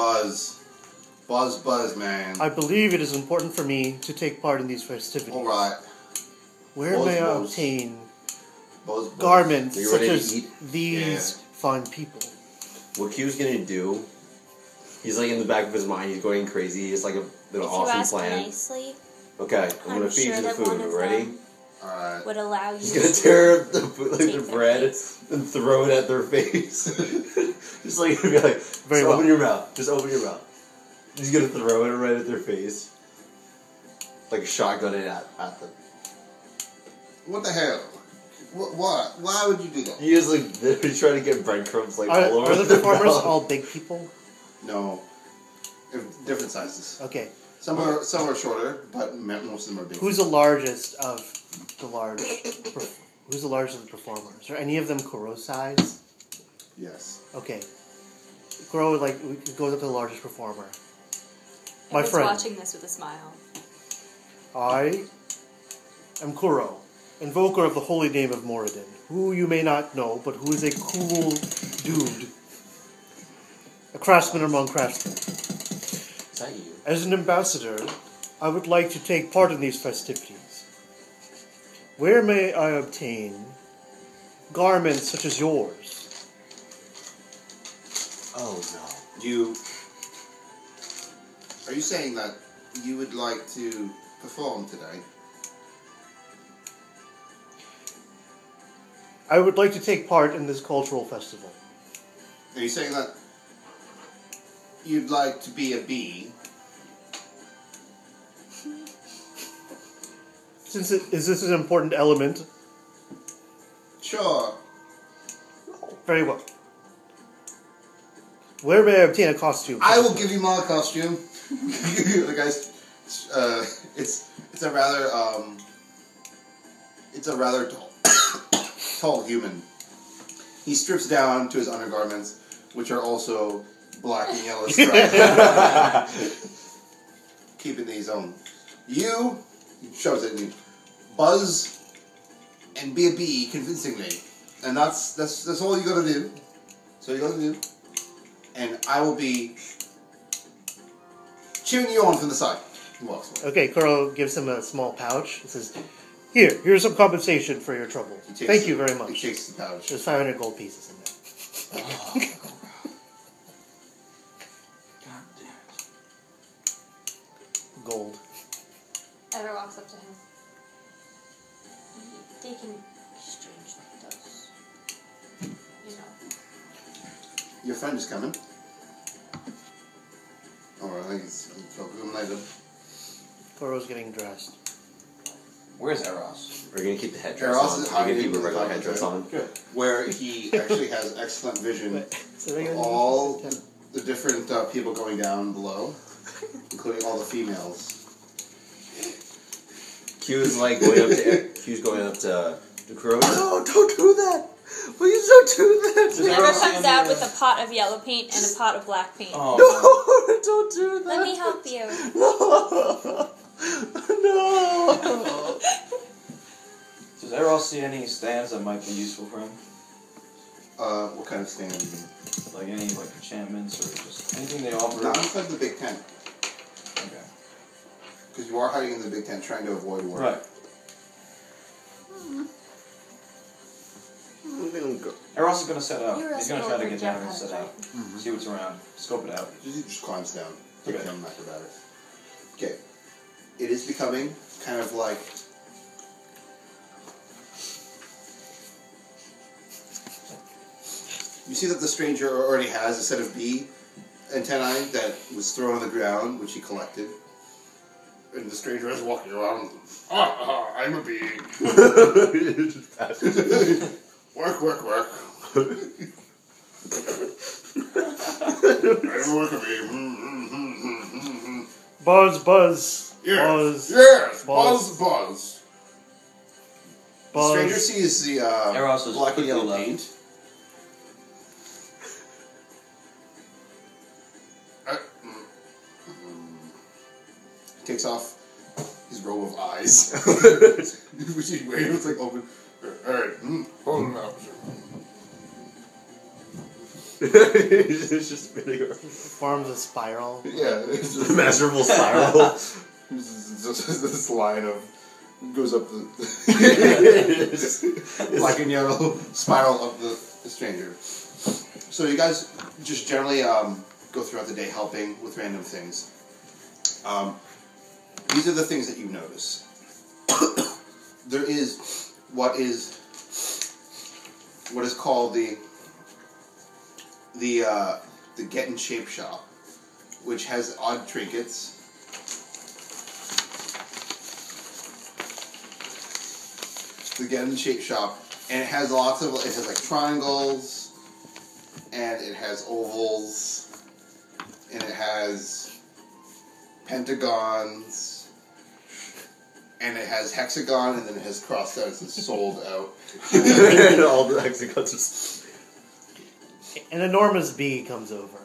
Buzz, man. I believe it is important for me to take part in these festivities. All right. Where Buzz, may I buzz. obtain Buzz. garments Are you such ready to as eat? these fine people? What Q's gonna do? He's like in the back of his mind. He's going crazy. It's like a little If you awesome ask plan. nicely, Okay, I'm gonna I'm feed sure you the that one food. of Ready? them Alright. would allow you He's gonna to tear up the food, like take the their bread, face. and throw it at their face. Just like be like, Very just well. open your mouth. Just open your mouth. He's gonna throw it right at their face, like shotgun it at them. What the hell? What? Why would you do that? He is like literally trying to get breadcrumbs like all over Are the their performers mouth. all big people? No. Different sizes. Okay. Some are shorter, but most of them are big. Who's the largest of the Who's the largest of the performers? Are any of them Kuro size? Yes. Okay. Kuro goes up to the largest performer. My Everyone's friend. watching this with a smile. I am Kuro, invoker of the holy name of Moradin, who you may not know, but who is a cool dude. A craftsman among craftsmen. Is that you? As an ambassador, I would like to take part in these festivities. Where may I obtain garments such as yours? Oh no. Are you saying that you would like to perform today? I would like to take part in this cultural festival. Are you saying that you'd like to be a bee? Since this is an important element, Sure. very well. Where may I obtain a costume? I will give you my costume. The guy's, it's a rather tall human. He strips down to his undergarments, which are also black and yellow striped. Keeping these on. You, he shoves it at you, buzz and be a bee convincingly, and that's all you gotta do. That's all you gotta do. And I will be cheering you on from the side. He walks away. Okay, Kuro gives him a small pouch. It says, here's some compensation for your trouble. He takes Thank you it- very He much. shakes the pouch. There's 500 gold pieces in there. God damn it. Gold. Ever walks up to him. They can exchange those. You know. Your friend is coming. Oh, I think he's talking to him later. Kuro's getting dressed. Where's Eros? We're gonna keep the headdress Eros on. is We're gonna hiding keep a in the regular top of headdress the on. Good. Where he actually has excellent vision So they're of gonna- all the different people going down below, including all the females. Q's like going up to Kuro. No, don't do that. Please don't do that. Ever comes out with a pot of yellow paint and a pot of black paint. Oh, No, don't do that. Let me help you. No. Does Eros see any stands that might be useful for him? What kind of stand do you mean? Like any enchantments or just anything they offer? Not inside the big tent, Okay. because you are hiding in the big tent trying to avoid war. Right. I'm gonna go. Eros is gonna set up. You were He's gonna asking try to what get Jeff down and had set to up. See what's around. Scope it out. He just climbs down. Okay. Become acrobatics. Okay. It is becoming kind of like you see that the stranger already has a set of bee antennae that was thrown on the ground, which he collected. And the stranger is walking around. I'm a bee. Work. I'm a worker bee. Buzz. Yes. Buzz. Yes. Buzz. Buzz. The stranger Buzz. sees the Eros is black and yellow quickly paint. Takes off his row of eyes, which he waves like open. Alright, hold him out. He's just spinning around. Forms a spiral. Yeah, it's just, Masterful spiral. it's just this line of goes up the black and yellow spiral of the stranger. So you guys just generally go throughout the day helping with random things. These are the things that you notice. There is what is called the Get in Shape shop, which has odd trinkets. The Get in Shape shop, and it has like triangles, and it has ovals, and it has pentagons, and it has hexagon, and then it has crossed out. It says sold out. All the hexagons. An enormous bee comes over.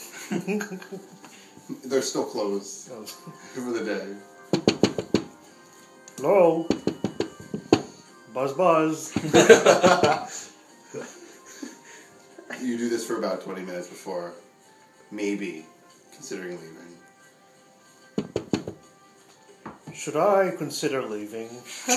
They're still closed for the day. Hello? Buzz. You do this for about 20 minutes before maybe considering leaving. Should I consider leaving?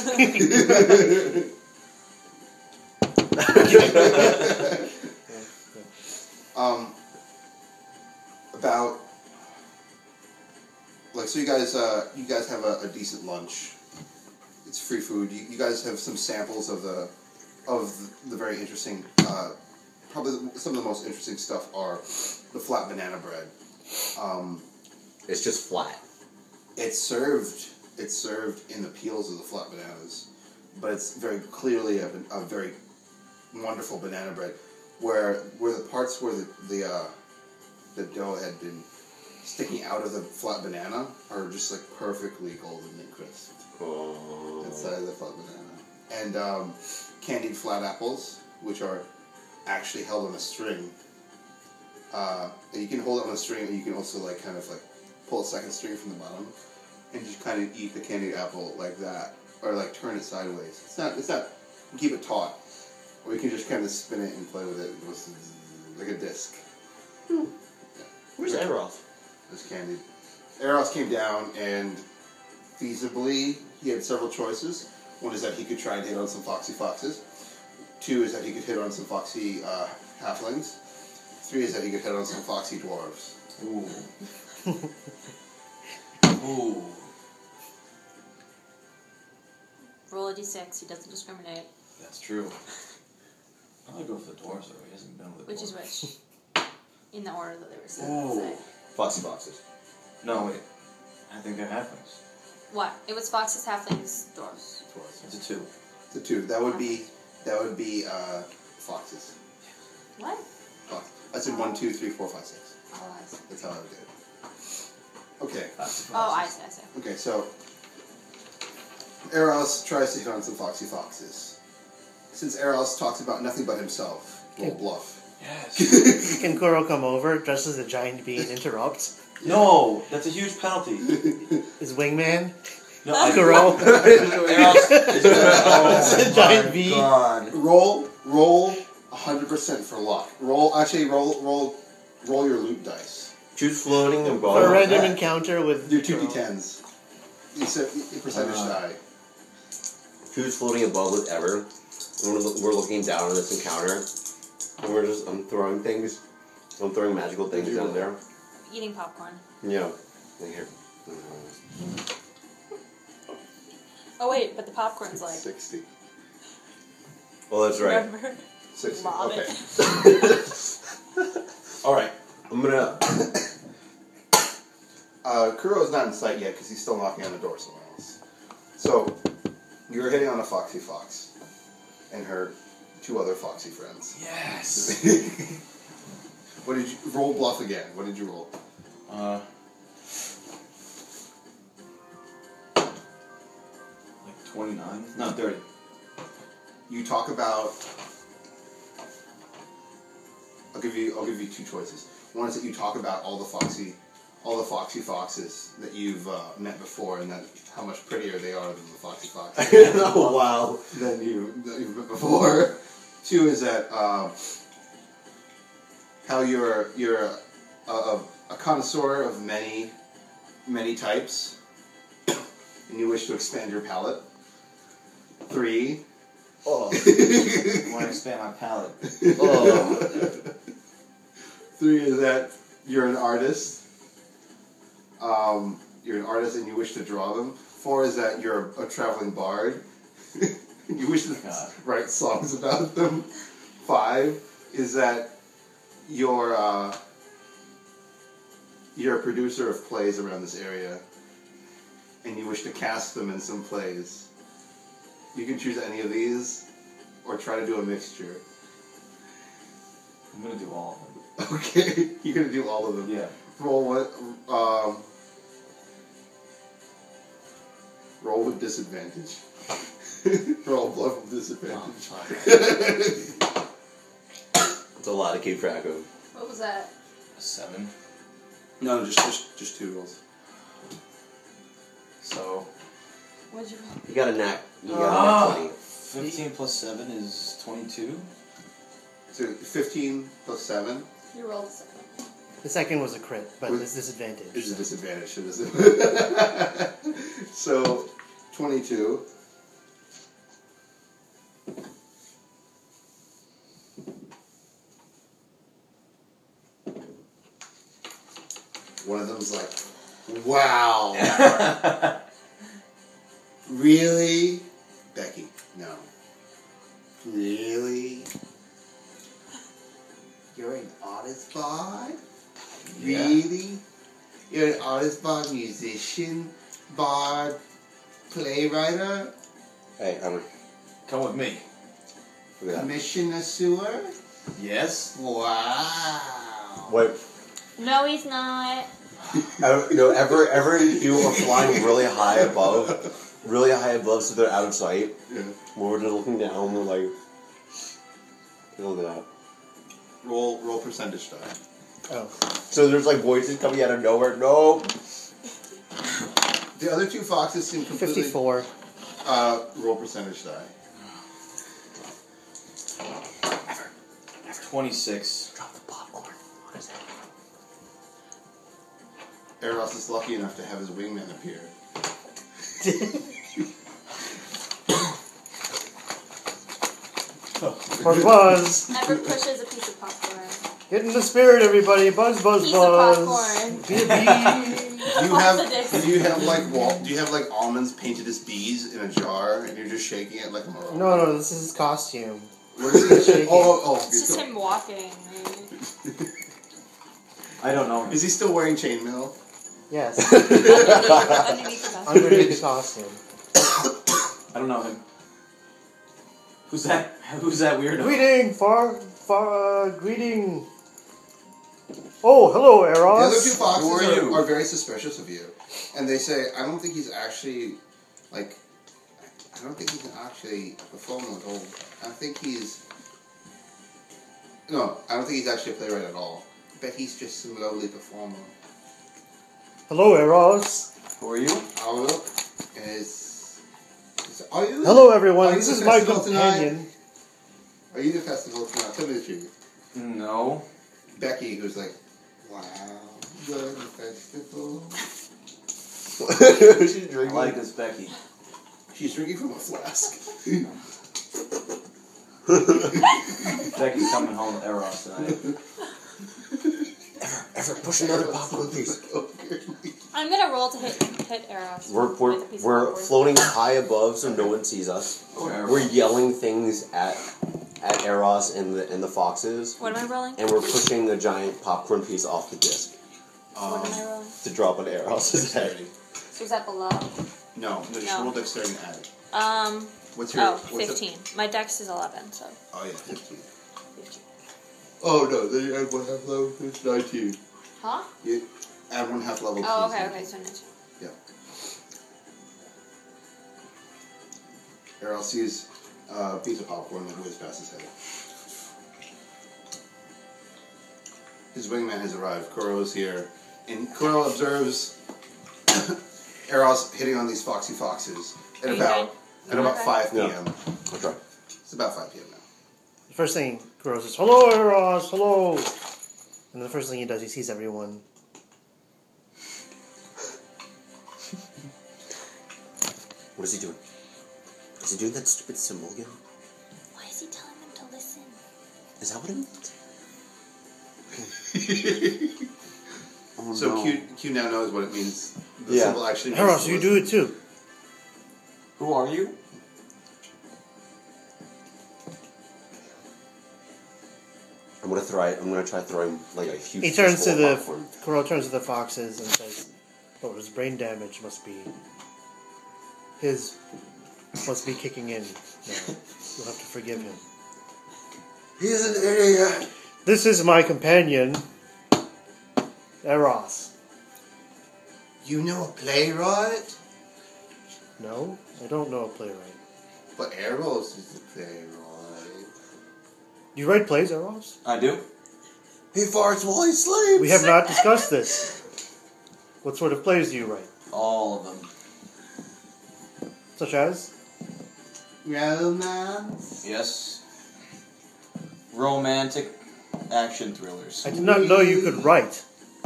About so you guys have a decent lunch. It's free food. You guys have some samples of the of the very interesting, probably some of the most interesting stuff are the flat banana bread. It's just flat. It's served in the peels of the flat bananas, but it's very clearly a very wonderful banana bread, where the parts where the dough had been sticking out of the flat banana are just like perfectly golden and crisp Oh. inside of the flat banana, and candied flat apples, which are actually held on a string. And you can hold it on a string, and you can also like kind of like pull a second string from the bottom, and just kind of eat the candied apple like that, or like turn it sideways. It's not. Keep it taut, or you can just kind of spin it and play with it. It goes like a disc. Yeah. Where's Eros? It's candied. Eros came down, and feasibly he had several choices. One is that he could try and hit on some foxy foxes. 2 is that he could hit on some foxy halflings. 3 is that he could hit on some foxy dwarves. Ooh. Ooh. Roll a d6. He doesn't discriminate. That's true. I'm gonna go for the dwarves though. He hasn't been with the Which is dwarves. which? In the order that they were said. Ooh. say. Foxy Foxes. No, wait. I think they're halflings. What? It was foxes, halflings, dwarves. Dwarves. It's a 2. It's a 2. That would be foxes. What? Fox. I said 1, 2, 3, 4, 5, 6. Oh, I see. That's how I would do it. Okay. Oh, I see. Okay, so Eros tries to hit on some foxy foxes. Since Eros talks about nothing but himself, roll bluff. Yes. Can Kuro come over just as the giant being interrupts? No, that's a huge penalty. His wingman? No, I Kuro? Oh Giant my bee. God. roll 100% for luck. Roll your loot dice. Choose floating and For a ball. random encounter with Do Kuro. 2d10s. It's a percentage die. Choose floating above with Ever. And we're looking down on this encounter. And I'm throwing things. I'm throwing magical things down there. Eating popcorn. Yeah. Right here. Oh wait, but the popcorn's like. 60. Oh, that's right. Remember? 60. Lob Okay. it. Alright. I'm gonna. Kuro's not in sight yet because he's still knocking on the door somewhere else. So, you're hitting on a foxy fox and her 2 other foxy friends. Yes. What did you roll bluff again? What did you roll? Like 29? No, 30. You talk about. I'll give you 2 choices. One is that you talk about all the foxy foxes that you've met before, and that how much prettier they are than the foxy foxes Oh, wow. that you've met before. 2 is that how you're a connoisseur of many types, and you wish to expand your palate. 3. Oh. I want to expand my palate. Oh. 3 is that you're an artist. You're an artist and you wish to draw them. 4 is that you're a traveling bard. You wish to write songs about them. 5 is that you're a producer of plays around this area, and you wish to cast them in some plays. You can choose any of these, or try to do a mixture. I'm gonna do all of them. Okay, you're gonna do all of them. Yeah. Roll what? Roll with disadvantage. Roll bluff with disadvantage. It's a lot to keep track of. What was that? A 7. No, just 2 rolls. So What'd you roll? You got a knack. You got a 20. 15 plus 7 is 22. So 15 plus 7 You rolled a 7. The second was a crit, but With- it's disadvantage. is a disadvantage. So 22. One of them's like, wow. Really? Becky, no. Really? You're an artist bard? Yeah. Really? You're an artist bard, musician, bard, playwright, Hey, Hunter. Come with me. Look at that. commissioner sewer? Yes. Wow. Wait. No, he's not. Ever you are flying really high above, so they're out of sight. Yeah. We're just looking down. We're like, look at that. Roll percentage die. Oh. So there's like voices coming out of nowhere. No. The other two foxes seem completely... 54. Roll percentage die. 26. Drop the popcorn. What is that? Eros is lucky enough to have his wingman appear. For Buzz. Ever pushes a piece of popcorn. Get in the spirit, everybody. Buzz, buzz, Piece buzz. of popcorn. Be a bee. Do you have like almonds painted as bees in a jar and you're just shaking it like a marble? No, this is his costume. What is he shaking? Oh, It's just him walking. Right? I don't know. Is he still wearing chainmail? Yes. Underneath the costume. Underneath the costume. I don't know him. Who's that? Who's that weirdo? Greeting, greeting. Oh, hello, The other two Eros. foxes Who are you? are very suspicious of you. And they say, I don't think he's actually, like, I don't think he can actually perform at all. I think he's, no, I don't think he's actually a playwright at all. I bet he's just some lowly performer. Hello, Eros. Who are you? Our look is are you? Hello, everyone. Are you This the is my festival tonight? companion. Are you the festival tonight? Tell me the truth. No. Becky, who's like, wow, you're the festival. She's I drinking. like this Becky. She's drinking from a flask. Becky's coming home with Eros tonight. Ever push another popcorn piece. I'm gonna roll to hit Eros. We're with a piece of we're popcorn. floating high above so no one sees us. We're yelling things at Eros and the foxes, What am I rolling? and we're pushing a giant popcorn piece off the disc What am I rolling? to drop on Eros's head. So is that below? No, just No. roll dexterity and add it. What's Oh, what's 15. My dex is 11, so Oh yeah, 15. 15. Oh no, then you add 1/2 level, it's 19. Huh? You add 1/2 level. Oh, to okay, his okay, so 19. Errol sees a piece of popcorn that whizzes past his head. His wingman has arrived. Kuro is here. And Kuro observes Errol's hitting on these foxy foxes at Are you about Okay. 5 Yeah. p.m. I'll try. It's about 5 p.m. now. The first thing Kuro says, hello, Eros, hello. And the first thing he does, he sees everyone. What is he doing? Is he doing that stupid symbol again? Why is he telling them to listen? Is that what it means? Oh, So no. Q now knows what it means. The Yeah. symbol actually means Eros, to you listen. do it too. Who are you? I'm gonna try throwing like a huge. He turns to fistful the of popcorn. Kuro turns to the foxes and says, "Oh, his brain damage must be kicking in now. You'll have to forgive him." He's an idiot. This is my companion, Eros. You know a playwright? No, I don't know a playwright. But Eros is a playwright. Do you write plays, Eros? I do. He farts while he sleeps. We have not discussed this. What sort of plays do you write? All of them. Such as? Romance. Yes. Romantic action thrillers. I did not know you could write.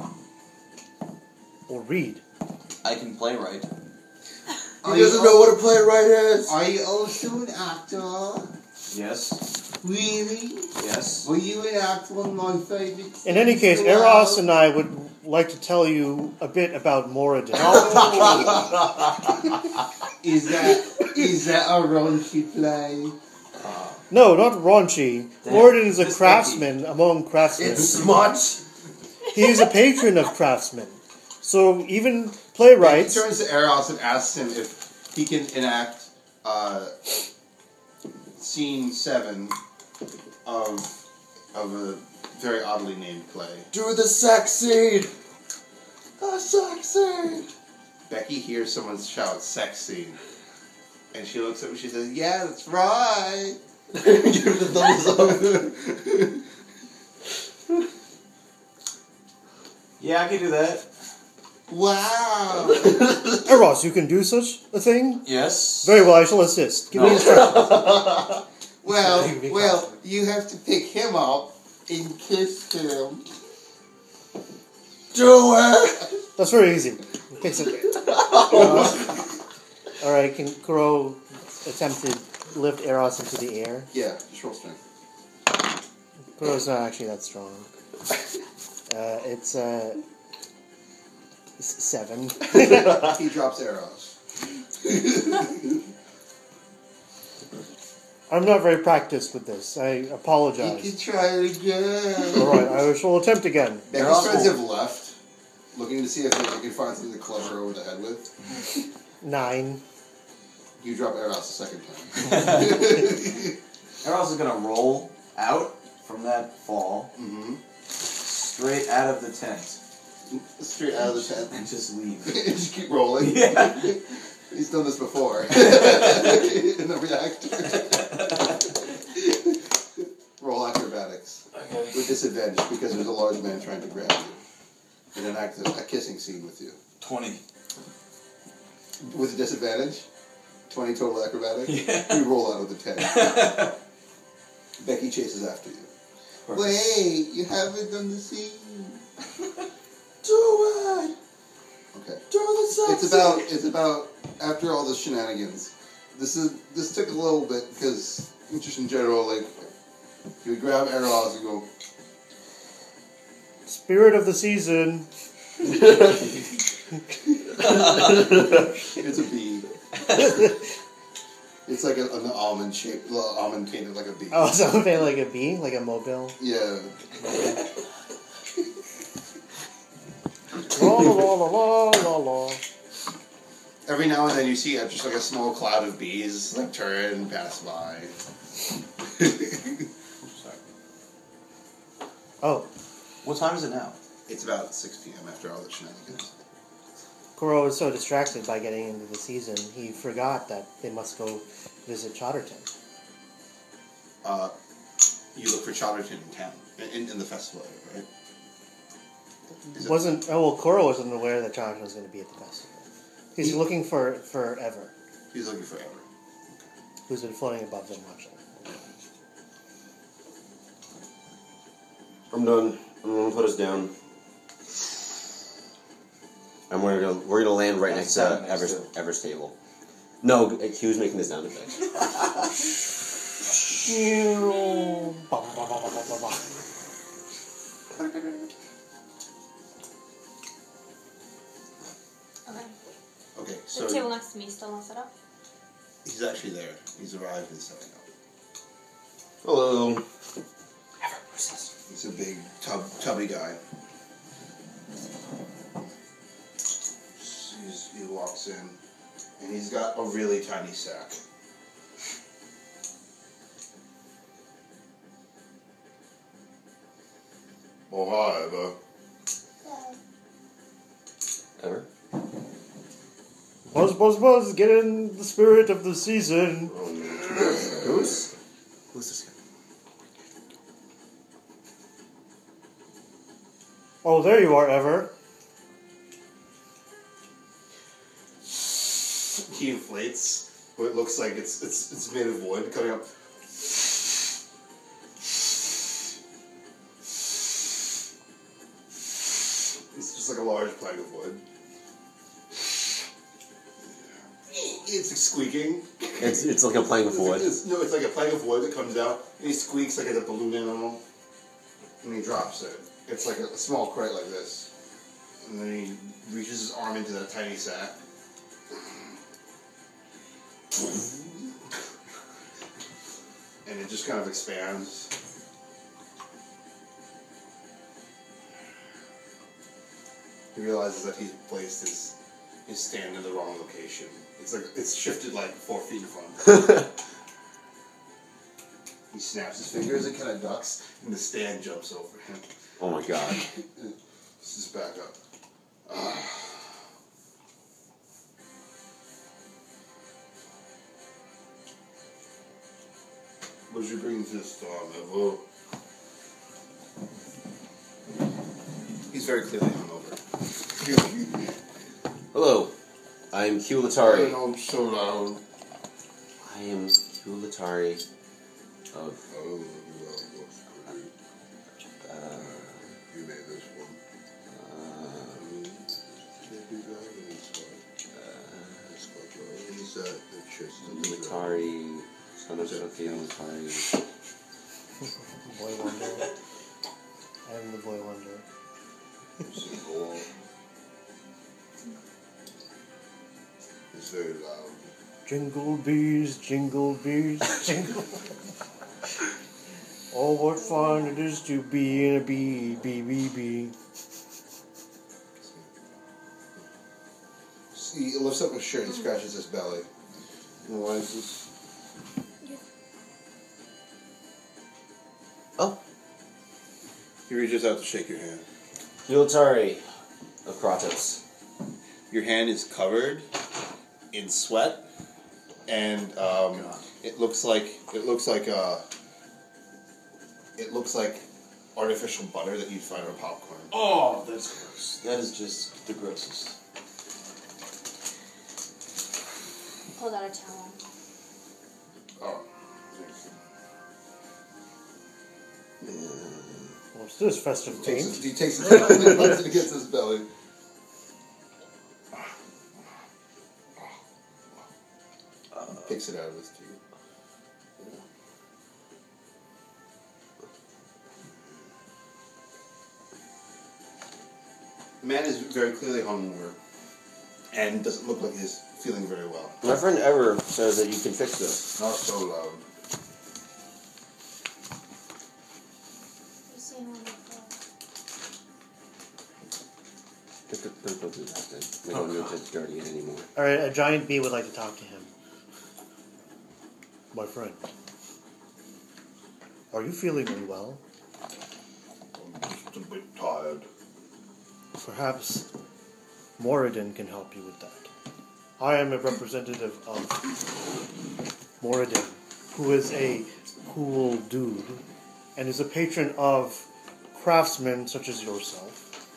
Or read. I can playwright. He doesn't know what a playwright is. Are you also an actor? Yes. Really? Yes. Were you an actor on my favorite? In any case, Eros and I would like to tell you a bit about Moradin. Is that a raunchy play? No, not raunchy. Damn. Moradin is a This craftsman among craftsmen. It's smut. He is a patron of craftsmen. So even He playwrights. turns to Eros and asks him if he can enact scene 7 of a very oddly named play. Do the sex scene. The sex scene. Becky hears someone shout "sex scene," and she looks up and she says, "Yeah, that's right." Give the thumbs up. Yeah, I can do that. Wow. Eros, you can do such a thing? Yes. Very well, I shall assist. Give me No. instructions. Well, you have to pick him up and kiss him. Do it. That's very easy. He picks it. Alright, can Kuro attempt to lift Eros into the air? Yeah, just roll strength. Kuro's not actually that strong. It's 7. He drops Eros. I'm not very practiced with this. I You apologize. can try it again. Alright, I shall attempt again. Becky's friends have left, looking to see if they can find something to club her over the head with. 9. You drop Eros a second time. Eros is gonna roll out from that fall, Mm-hmm. straight out of the tent, Straight out of the tent. and just leave. Just keep rolling. Yeah. He's done this before. In the reactor. Roll acrobatics. Okay. With disadvantage because there's a large man trying to grab you. And enact a kissing scene with you. 20. With a disadvantage? 20 total acrobatics? Yeah. You roll out of the tent. Becky chases after you. Perfect. Wait, you haven't done the scene. Do it! Okay. Do the sex It's about after all the shenanigans. This took a little bit because just in general, like you would grab Eros and go, Spirit of the season. it's a bee. It's like an almond shaped, almond painted like a bee. Oh, something like a bee? Like a mobile? Yeah. La la la la la la. Every now and then you see just like a small cloud of bees like turn and pass by. Sorry. Oh, What time is it now? It's about 6 p.m. after all the shenanigans. Kuro was so distracted by getting into the season, he forgot that they must go visit Chatterton. You look for Chatterton in town, in the festival area, right? Is it- Kuro wasn't aware that Chatterton was going to be at the festival. He's looking for Ever, He's looking for Ever. who's been floating above them watching. I'm done. I'm gonna put us down. And we're gonna land right next to Ever's table. No, he was making the sound effects. Okay. Okay, The so table next to me is still not set up. he's actually there. He's arrived and setting up. Hello. He's a big, tubby guy. He walks in, and he's got a really tiny sack. Oh, hi, Eva. Ever? Buzz, get in the spirit of the season. Who's this guy? Oh, there you are, Ever. He inflates. It looks like it's made of wood coming up. It's just like a large plank of wood. It's like squeaking. It's like a plank of wood. It's like a plank of wood that comes out, and he squeaks like it's a balloon animal, and he drops it. It's like a small crate like this, and then he reaches his arm into that tiny sack. and it just kind of expands. He realizes that he's placed his stand in the wrong location. It's like it's shifted like 4 feet in front. He snaps his fingers and kind of ducks, and the stand jumps over him. Oh my god. This is back up. What did you bring to the storm, Evo? He's very clearly hungover. Hello, I am Q Latari. I'm so loud. I am Q Latari of Oh, you looks pretty. You made this one. Latari, son of Sophia Latari. Boy Wonder. I am the Boy Wonder. It's very loud. Jingle bees, jingle, jingle. Oh, what fun it is to be in a bee, bee, bee, bee. He lifts up his shirt and scratches his belly. And why is this? Oh, He reaches out to shake your hand. Q Latari of Kratos. Your hand is covered in sweat, and it looks like artificial butter that you'd find on popcorn. Oh, that's gross. That is just the grossest. Pulled out a towel. Oh. What's this, festive paint? He takes it out and rubs it against his belly. Picks it out of his teeth. The man is very clearly hungover and doesn't look like he's feeling very well. My friend Ever says that you can fix this. Not so loud. You see him on the floor. Don't do that then. We don't know if it's dirty anymore. Alright, a giant bee would like to talk to him. My friend. Are you feeling unwell? I'm just a bit tired. Perhaps Moradin can help you with that. I am a representative of Moradin, who is a cool dude, and is a patron of craftsmen such as yourself.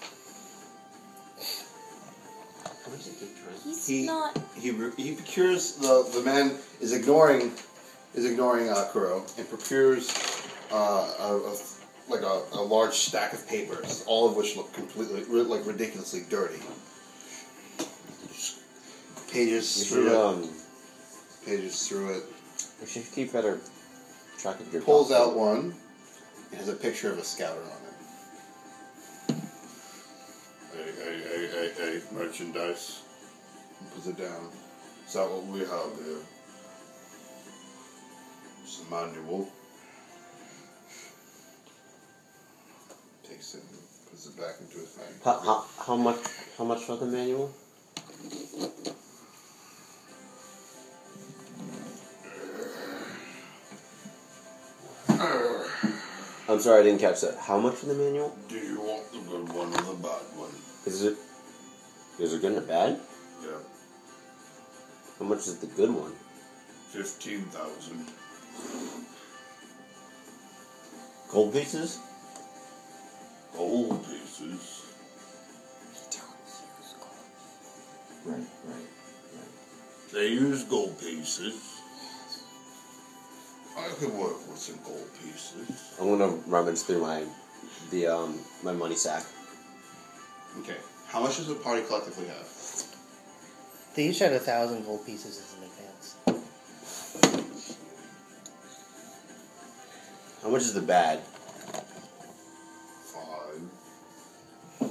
He's not. He procures the man is ignoring Kuro and procures a large stack of papers, all of which look completely ridiculously dirty. Pages through it. You should keep better track of your. Pulls out one. It has a picture of a scouter on it. Hey, merchandise. Puts it down. Is that what we have here? It's a manual. Takes it and puts it back into his bag. How much for the manual? I'm sorry, I didn't catch that. How much for the manual? Do you want the good one or the bad one? Is it good and a bad? Yeah. How much is the good one? 15,000. Gold pieces? Gold pieces. Right. They use gold pieces. I could work with some gold pieces. I'm gonna rummage through my money sack. Okay. How much does the party collectively have? They each had 1,000 gold pieces as an advance. How much is the bad? 5.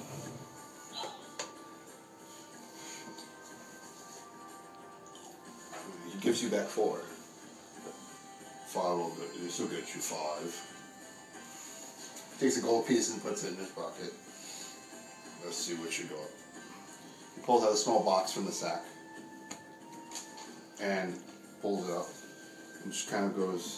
He gives you back 4. 5 will get, this will get you 5. Takes a gold piece and puts it in his pocket. Let's see what you got. He pulls out a small box from the sack and pulls it up and just kind of goes.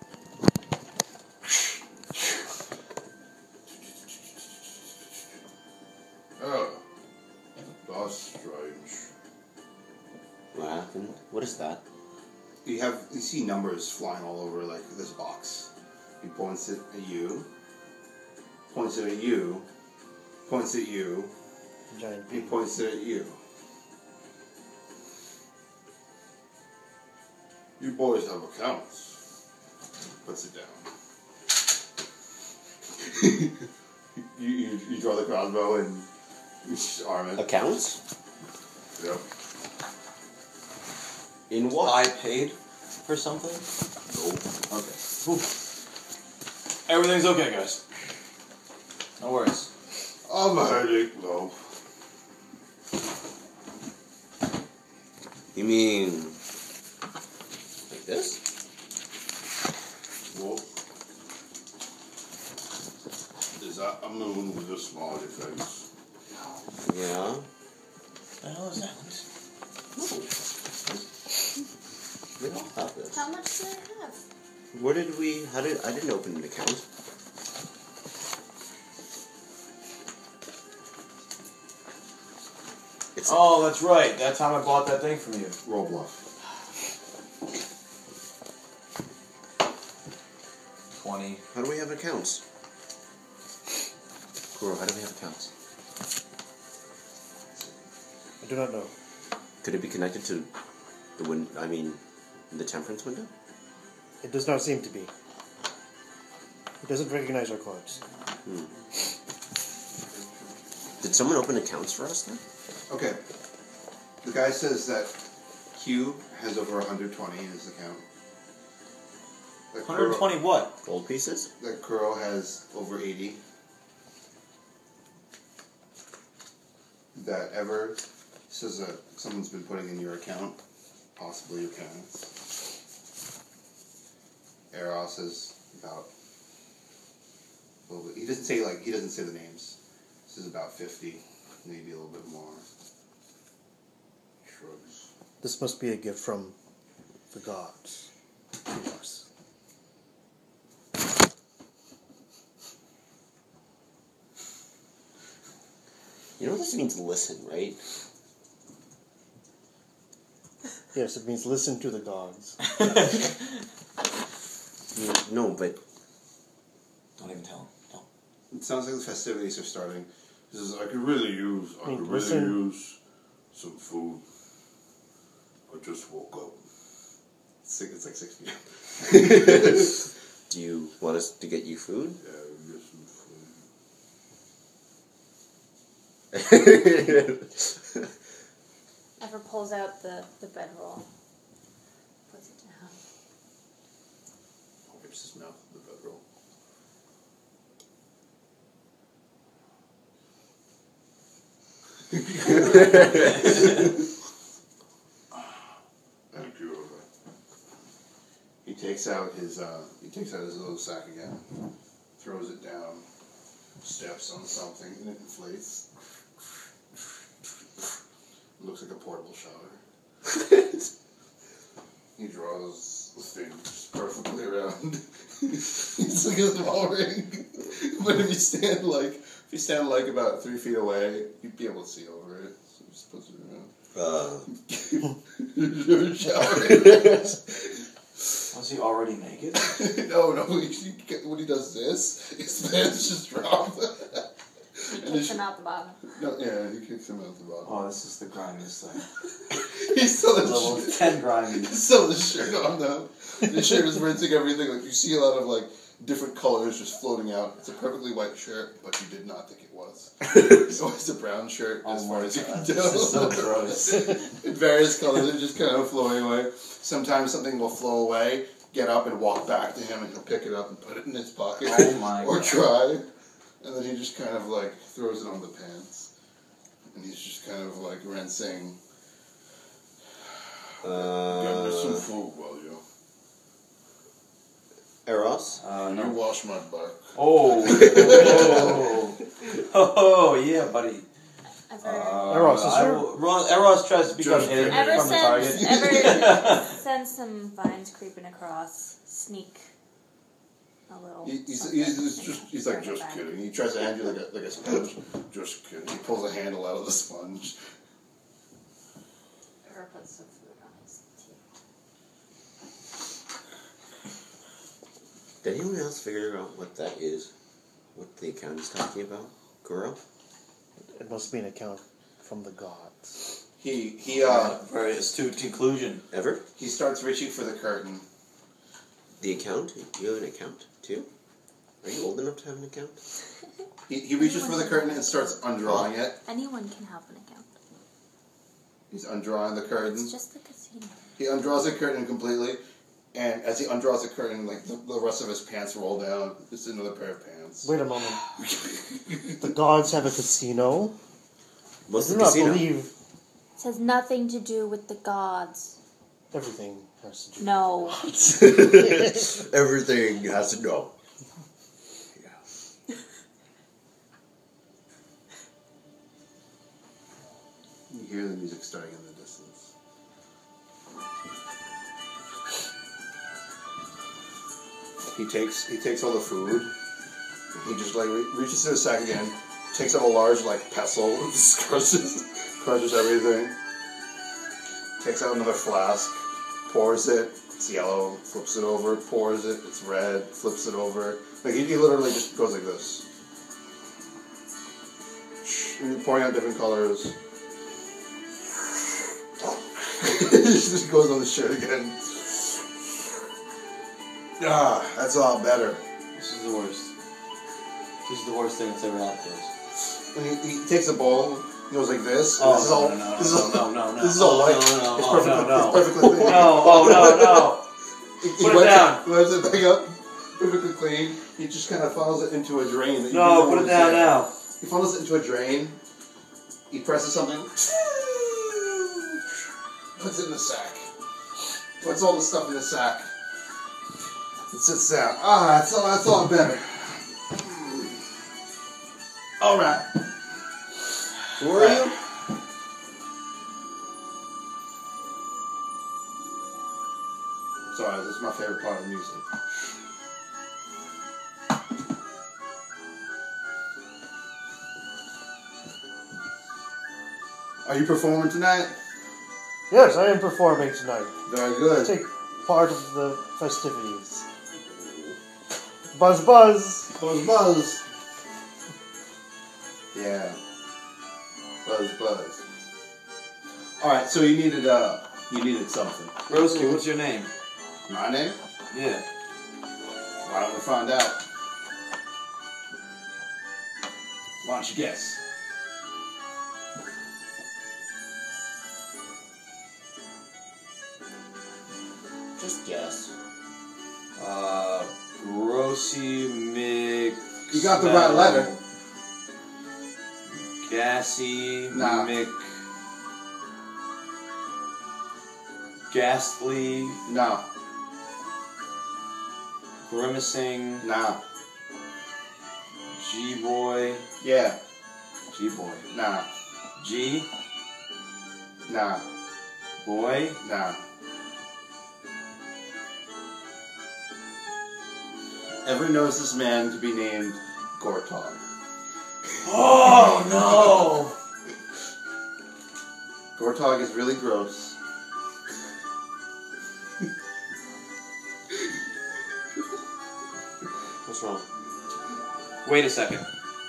Oh, that's strange. What happened? What is that? You see numbers flying all over like this box. He points it at you. Points it at you. Points at you. Giant He bee. points it at you. You boys have accounts. Puts it down. you draw the crossbow and you just arm it. Accounts? Yep. In what? I paid for something? Nope. Okay. Everything's okay, guys. No worries. I'm a headache though. You mean like this? Well, is that a moon with a smiley face? Yeah. The hell is that? We all have this. How much do I have? Where did we? I didn't open an account. It's Oh, that's right. That time I bought that thing from you. Roll bluff. 20. How do we have accounts? Kuro, how do we have accounts? I do not know. Could it be connected to the temperance window? It does not seem to be. It doesn't recognize our cards. Did someone open accounts for us then? Okay. The guy says that Q has over 120 in his account. That 120 what? Gold pieces? That Kuro has over 80. That Ever says that someone's been putting in your account, possibly your parents. Eros says about. Well, he doesn't say the names. This is about 50, maybe a little bit more. Shrugs. This must be a gift from the gods to us. You know this means listen, right? Yes, it means listen to the gods. No, but Don't even tell him. Don't. It sounds like the festivities are starting. He says, I could really use some food. I just woke up. It's like 6 p.m. do you want us to get you food? Yeah, get some food. Ever pulls out the bedroll. Puts it down. Wipes his mouth with the bedroll. Thank you. He takes out his little sack again, throws it down, steps on something, and it inflates. It looks like a portable shower. He draws the thing just perfectly around. He's like a small ring. But if you stand like about 3 feet away, you'd be able to see over it. So he just puts it around. Showering. Was he already naked? No. When he does this, his pants just drop. He kicks him out the bottom. No, yeah, he kicks him out the bottom. Oh, this is the grimiest thing. He's still Level the 10 grimy. still the shirt on though. The shirt is rinsing everything. Like you see a lot of like different colors just floating out. It's a perfectly white shirt, but you did not think it was. So it's a brown shirt as far as you can tell. This is so gross. In various colors, and just kind of flowing away. Sometimes something will flow away, get up and walk back to him, and he'll pick it up and put it in his pocket. Oh my Or God. try. And then he just kind of like throws it on the pants. And he's just kind of like rinsing. Get me some food, will you? Eros? You No. wash my butt. Oh. Oh, yeah, buddy. Ever, Eros, is there- Eros tries to become Just hidden ever from the target. since some vines creeping across, sneak a little. He's Bring like, it just back. kidding. He tries to hand you like a sponge. Just kidding. He pulls a handle out of the sponge. Or put some food on his teeth. Did anyone else figure out what that is? What the account is talking about? Goro? It must be an account from the gods. He Very astute conclusion. Ever? he starts reaching for the curtain. The account? You have an account too? Are you old enough to have an account? He reaches for the curtain and starts undrawing it. Anyone can have an account. He's undrawing the curtain. It's just the casino. He undraws the curtain completely, and as he undraws the curtain, like the rest of his pants roll down. It's another pair of pants. Wait a moment. The gods have a casino? What's I the do not casino? believe It has nothing to do with the gods. everything has to do. No. Everything has to go. You hear the music starting in the distance. He takes all the food. He just like reaches to his sack again, takes out a large like pestle, and just crushes everything. Takes out another flask, pours it. It's yellow. Flips it over. Pours it. It's red. Flips it over. Like he literally just goes like this. And pouring out different colors. He just goes on the shirt again. Ah, that's a lot better. This is the worst. This is the worst thing that's ever happened to us. And he takes a bowl, he goes like this. Oh, this is all. no. This is all. No. This is all white. No. It's perfectly clean. No, He Put it wipes down. Wipes it back up. Perfectly clean. He just kind of funnels it into a drain. That you No, didn't know put it was down there. now. He funnels it into a drain. He presses something. Puts it in the sack. Puts all the stuff in the sack. It sits down. Ah, that's a lot better. All right. Who are you? Sorry, this is my favorite part of the music. Are you performing tonight? Yes, I am performing tonight. Very good. Take part of the festivities. Buzz, buzz. Buzz, buzz. Yeah. Buzz, buzz. All right, so you needed something. Rosie, what's your name? My name? Yeah. Why don't we find out? Why don't you guess? Just guess. Rosie Mc. You got the right letter. Gassy Nah. Mc. Ghastly. No. Grimacing. Nah. G-Boy. Yeah. G-Boy. Nah. G. Nah. Boy. Nah. Everyone knows this man to be named Gortog. Oh no! Gortog is really gross. What's wrong? Wait a second.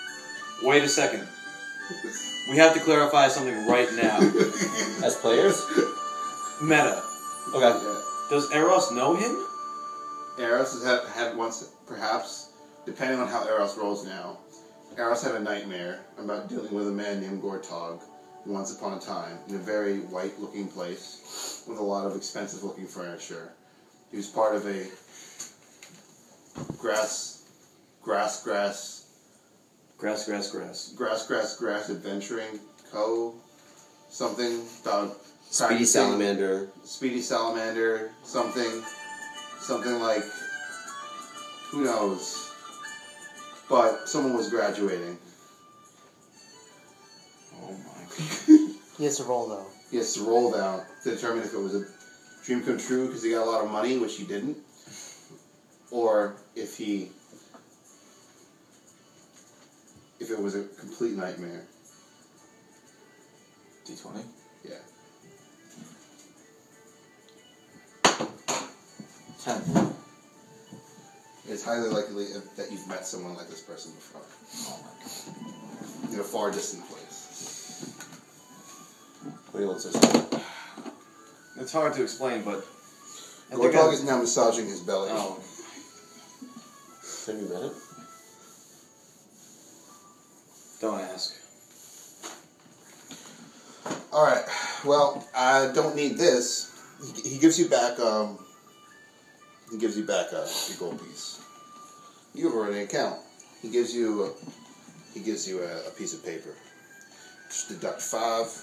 We have to clarify something right now. As players? Meta. Okay. Does Eros know him? Eros has had once, perhaps, depending on how Eros rolls now. Eros had a nightmare about dealing with a man named Gortog once upon a time in a very white-looking place with a lot of expensive-looking furniture. He was part of a grass adventuring something about Speedy practicing- Salamander. Speedy Salamander, something like Who knows? But someone was graduating. Oh my. He has to roll though. He has to roll down to determine if it was a dream come true because he got a lot of money, which he didn't, or if it was a complete nightmare. D20. Yeah. 10. It's highly likely that you've met someone like this person before. Oh my god. In a far distant place. What do you want to say? It's hard to explain, but. I think Gortog is now massaging his belly. Oh. Have you met him? Don't ask. Alright, well, I don't need this. He gives you back, your gold piece. You have already an account. He gives you a piece of paper. Just deduct 5.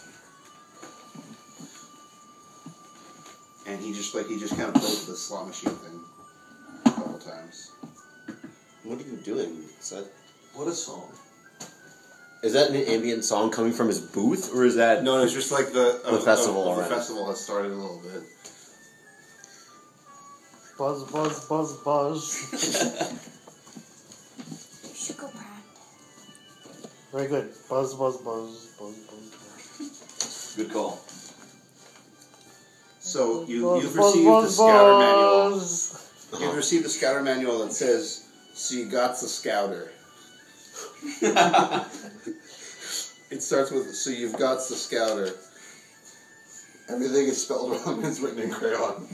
And he just kind of plays with the slot machine thing a couple times. What are you doing? What a song. Is that an ambient song coming from his booth, or is that? No, it's just like the festival the already. festival has started a little bit. Buzz, buzz, buzz, buzz. You should go practice. Very good. Buzz, buzz, buzz, buzz, buzz, buzz. Good call. So Buzz, you've buzz, received buzz, the scatter manual. buzz. You've received the scatter manual that says, "So you got the scouter." It starts with, "So you've got the scouter." Everything is spelled wrong. It's written in crayon.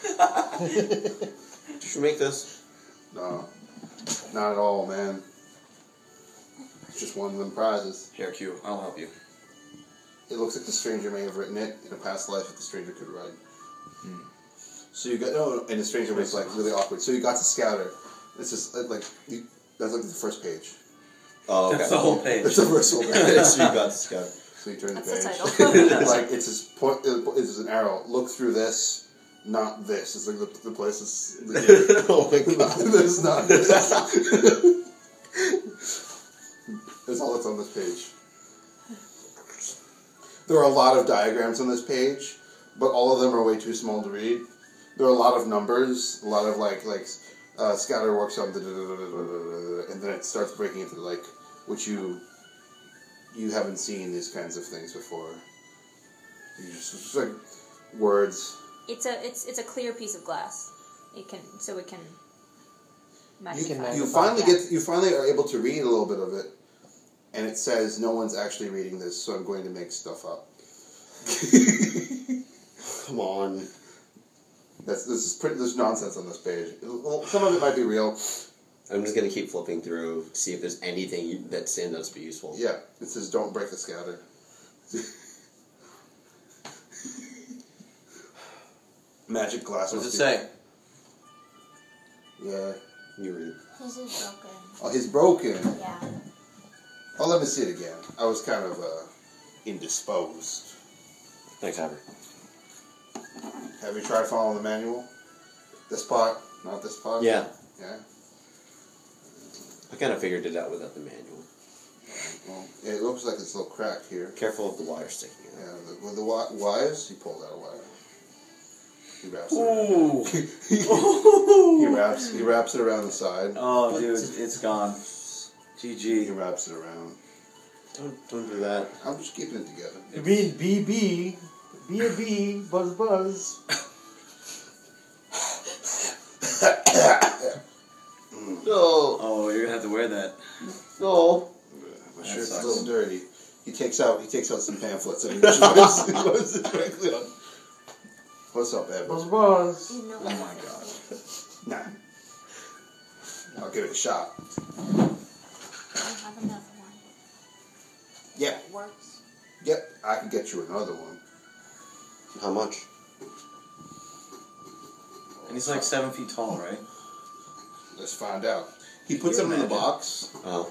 Did you make this? No, not at all, man. It's just one of them prizes. Here, Q. I'll help you. It looks like the stranger may have written it in a past life if the stranger could write. So you got and the stranger was like really awkward. So you got the scouter. It's just that's like the first page. Oh, okay. That's the whole page. That's the first one. So you got the scout. So you turn the That's the page. title. Like it's this point. It's an arrow. Look through this, not this. It's like the places. Oh my god. There's not this. That's all that's on this page. There are a lot of diagrams on this page, but all of them are way too small to read. There are a lot of numbers, a lot of scatter works on and then it starts breaking into which you haven't seen these kinds of things before. You just like words. It's a clear piece of glass. It can magnify. You finally are able to read a little bit of it, and it says no one's actually reading this, so I'm going to make stuff up. Come on. There's nonsense on this page. Well, some of it might be real. I'm just gonna keep flipping through, see if there's anything that stands out to be useful. Yeah, it says don't break the scatter. Magic glass. What does it say? Yeah. You read. His is broken. Oh, he's broken. Yeah. Oh, let me see it again. I was kind of indisposed. Thanks, Haber. Have you tried following the manual? This part, not this part? Yeah. Yeah? I kind of figured it out without the manual. Well, it looks like it's a little cracked here. Careful of the wire sticking out. Yeah, with the wires, he pulls out a wire. He wraps it. Ooh. He wraps it around the side. Oh, dude, it's gone. He GG. wraps it around. Don't do that. I'm just keeping it together. You mean BB? Be a bee, buzz, buzz. No. Oh, you're gonna have to wear that. No. My That shirt's a sucks. little dirty. He takes out some pamphlets and he puts it directly on. What's up, Ed? Buzz, buzz. You know Oh my god. Nah. I'll give it a shot. I have another one. Yeah. It works. Yep. I can get you another one. How much? And he's like 7 feet tall, right? Let's find out. He puts them in the box Oh.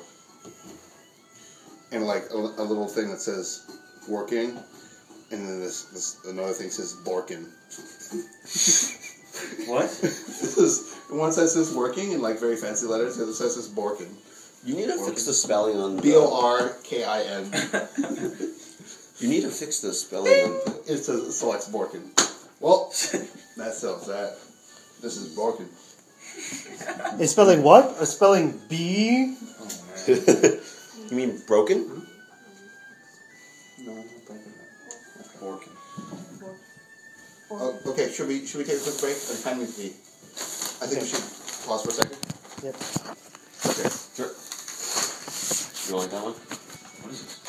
and like a little thing that says "working," and then this another thing says "Borkin." What? One says this working in like very fancy letters, the other says this Borkin. You need to fix the spelling on. Borkin. You need to fix the spelling on. It says selects Borkin. Well, that sells that. This is Borkin. It's spelling what? It's spelling B? Oh man. You mean broken? No, not Borkin. Borkin. Oh, okay, should we take a quick break? And time with me. I think we should pause for a second. Yep. Okay. Sure. You like that one? What is this?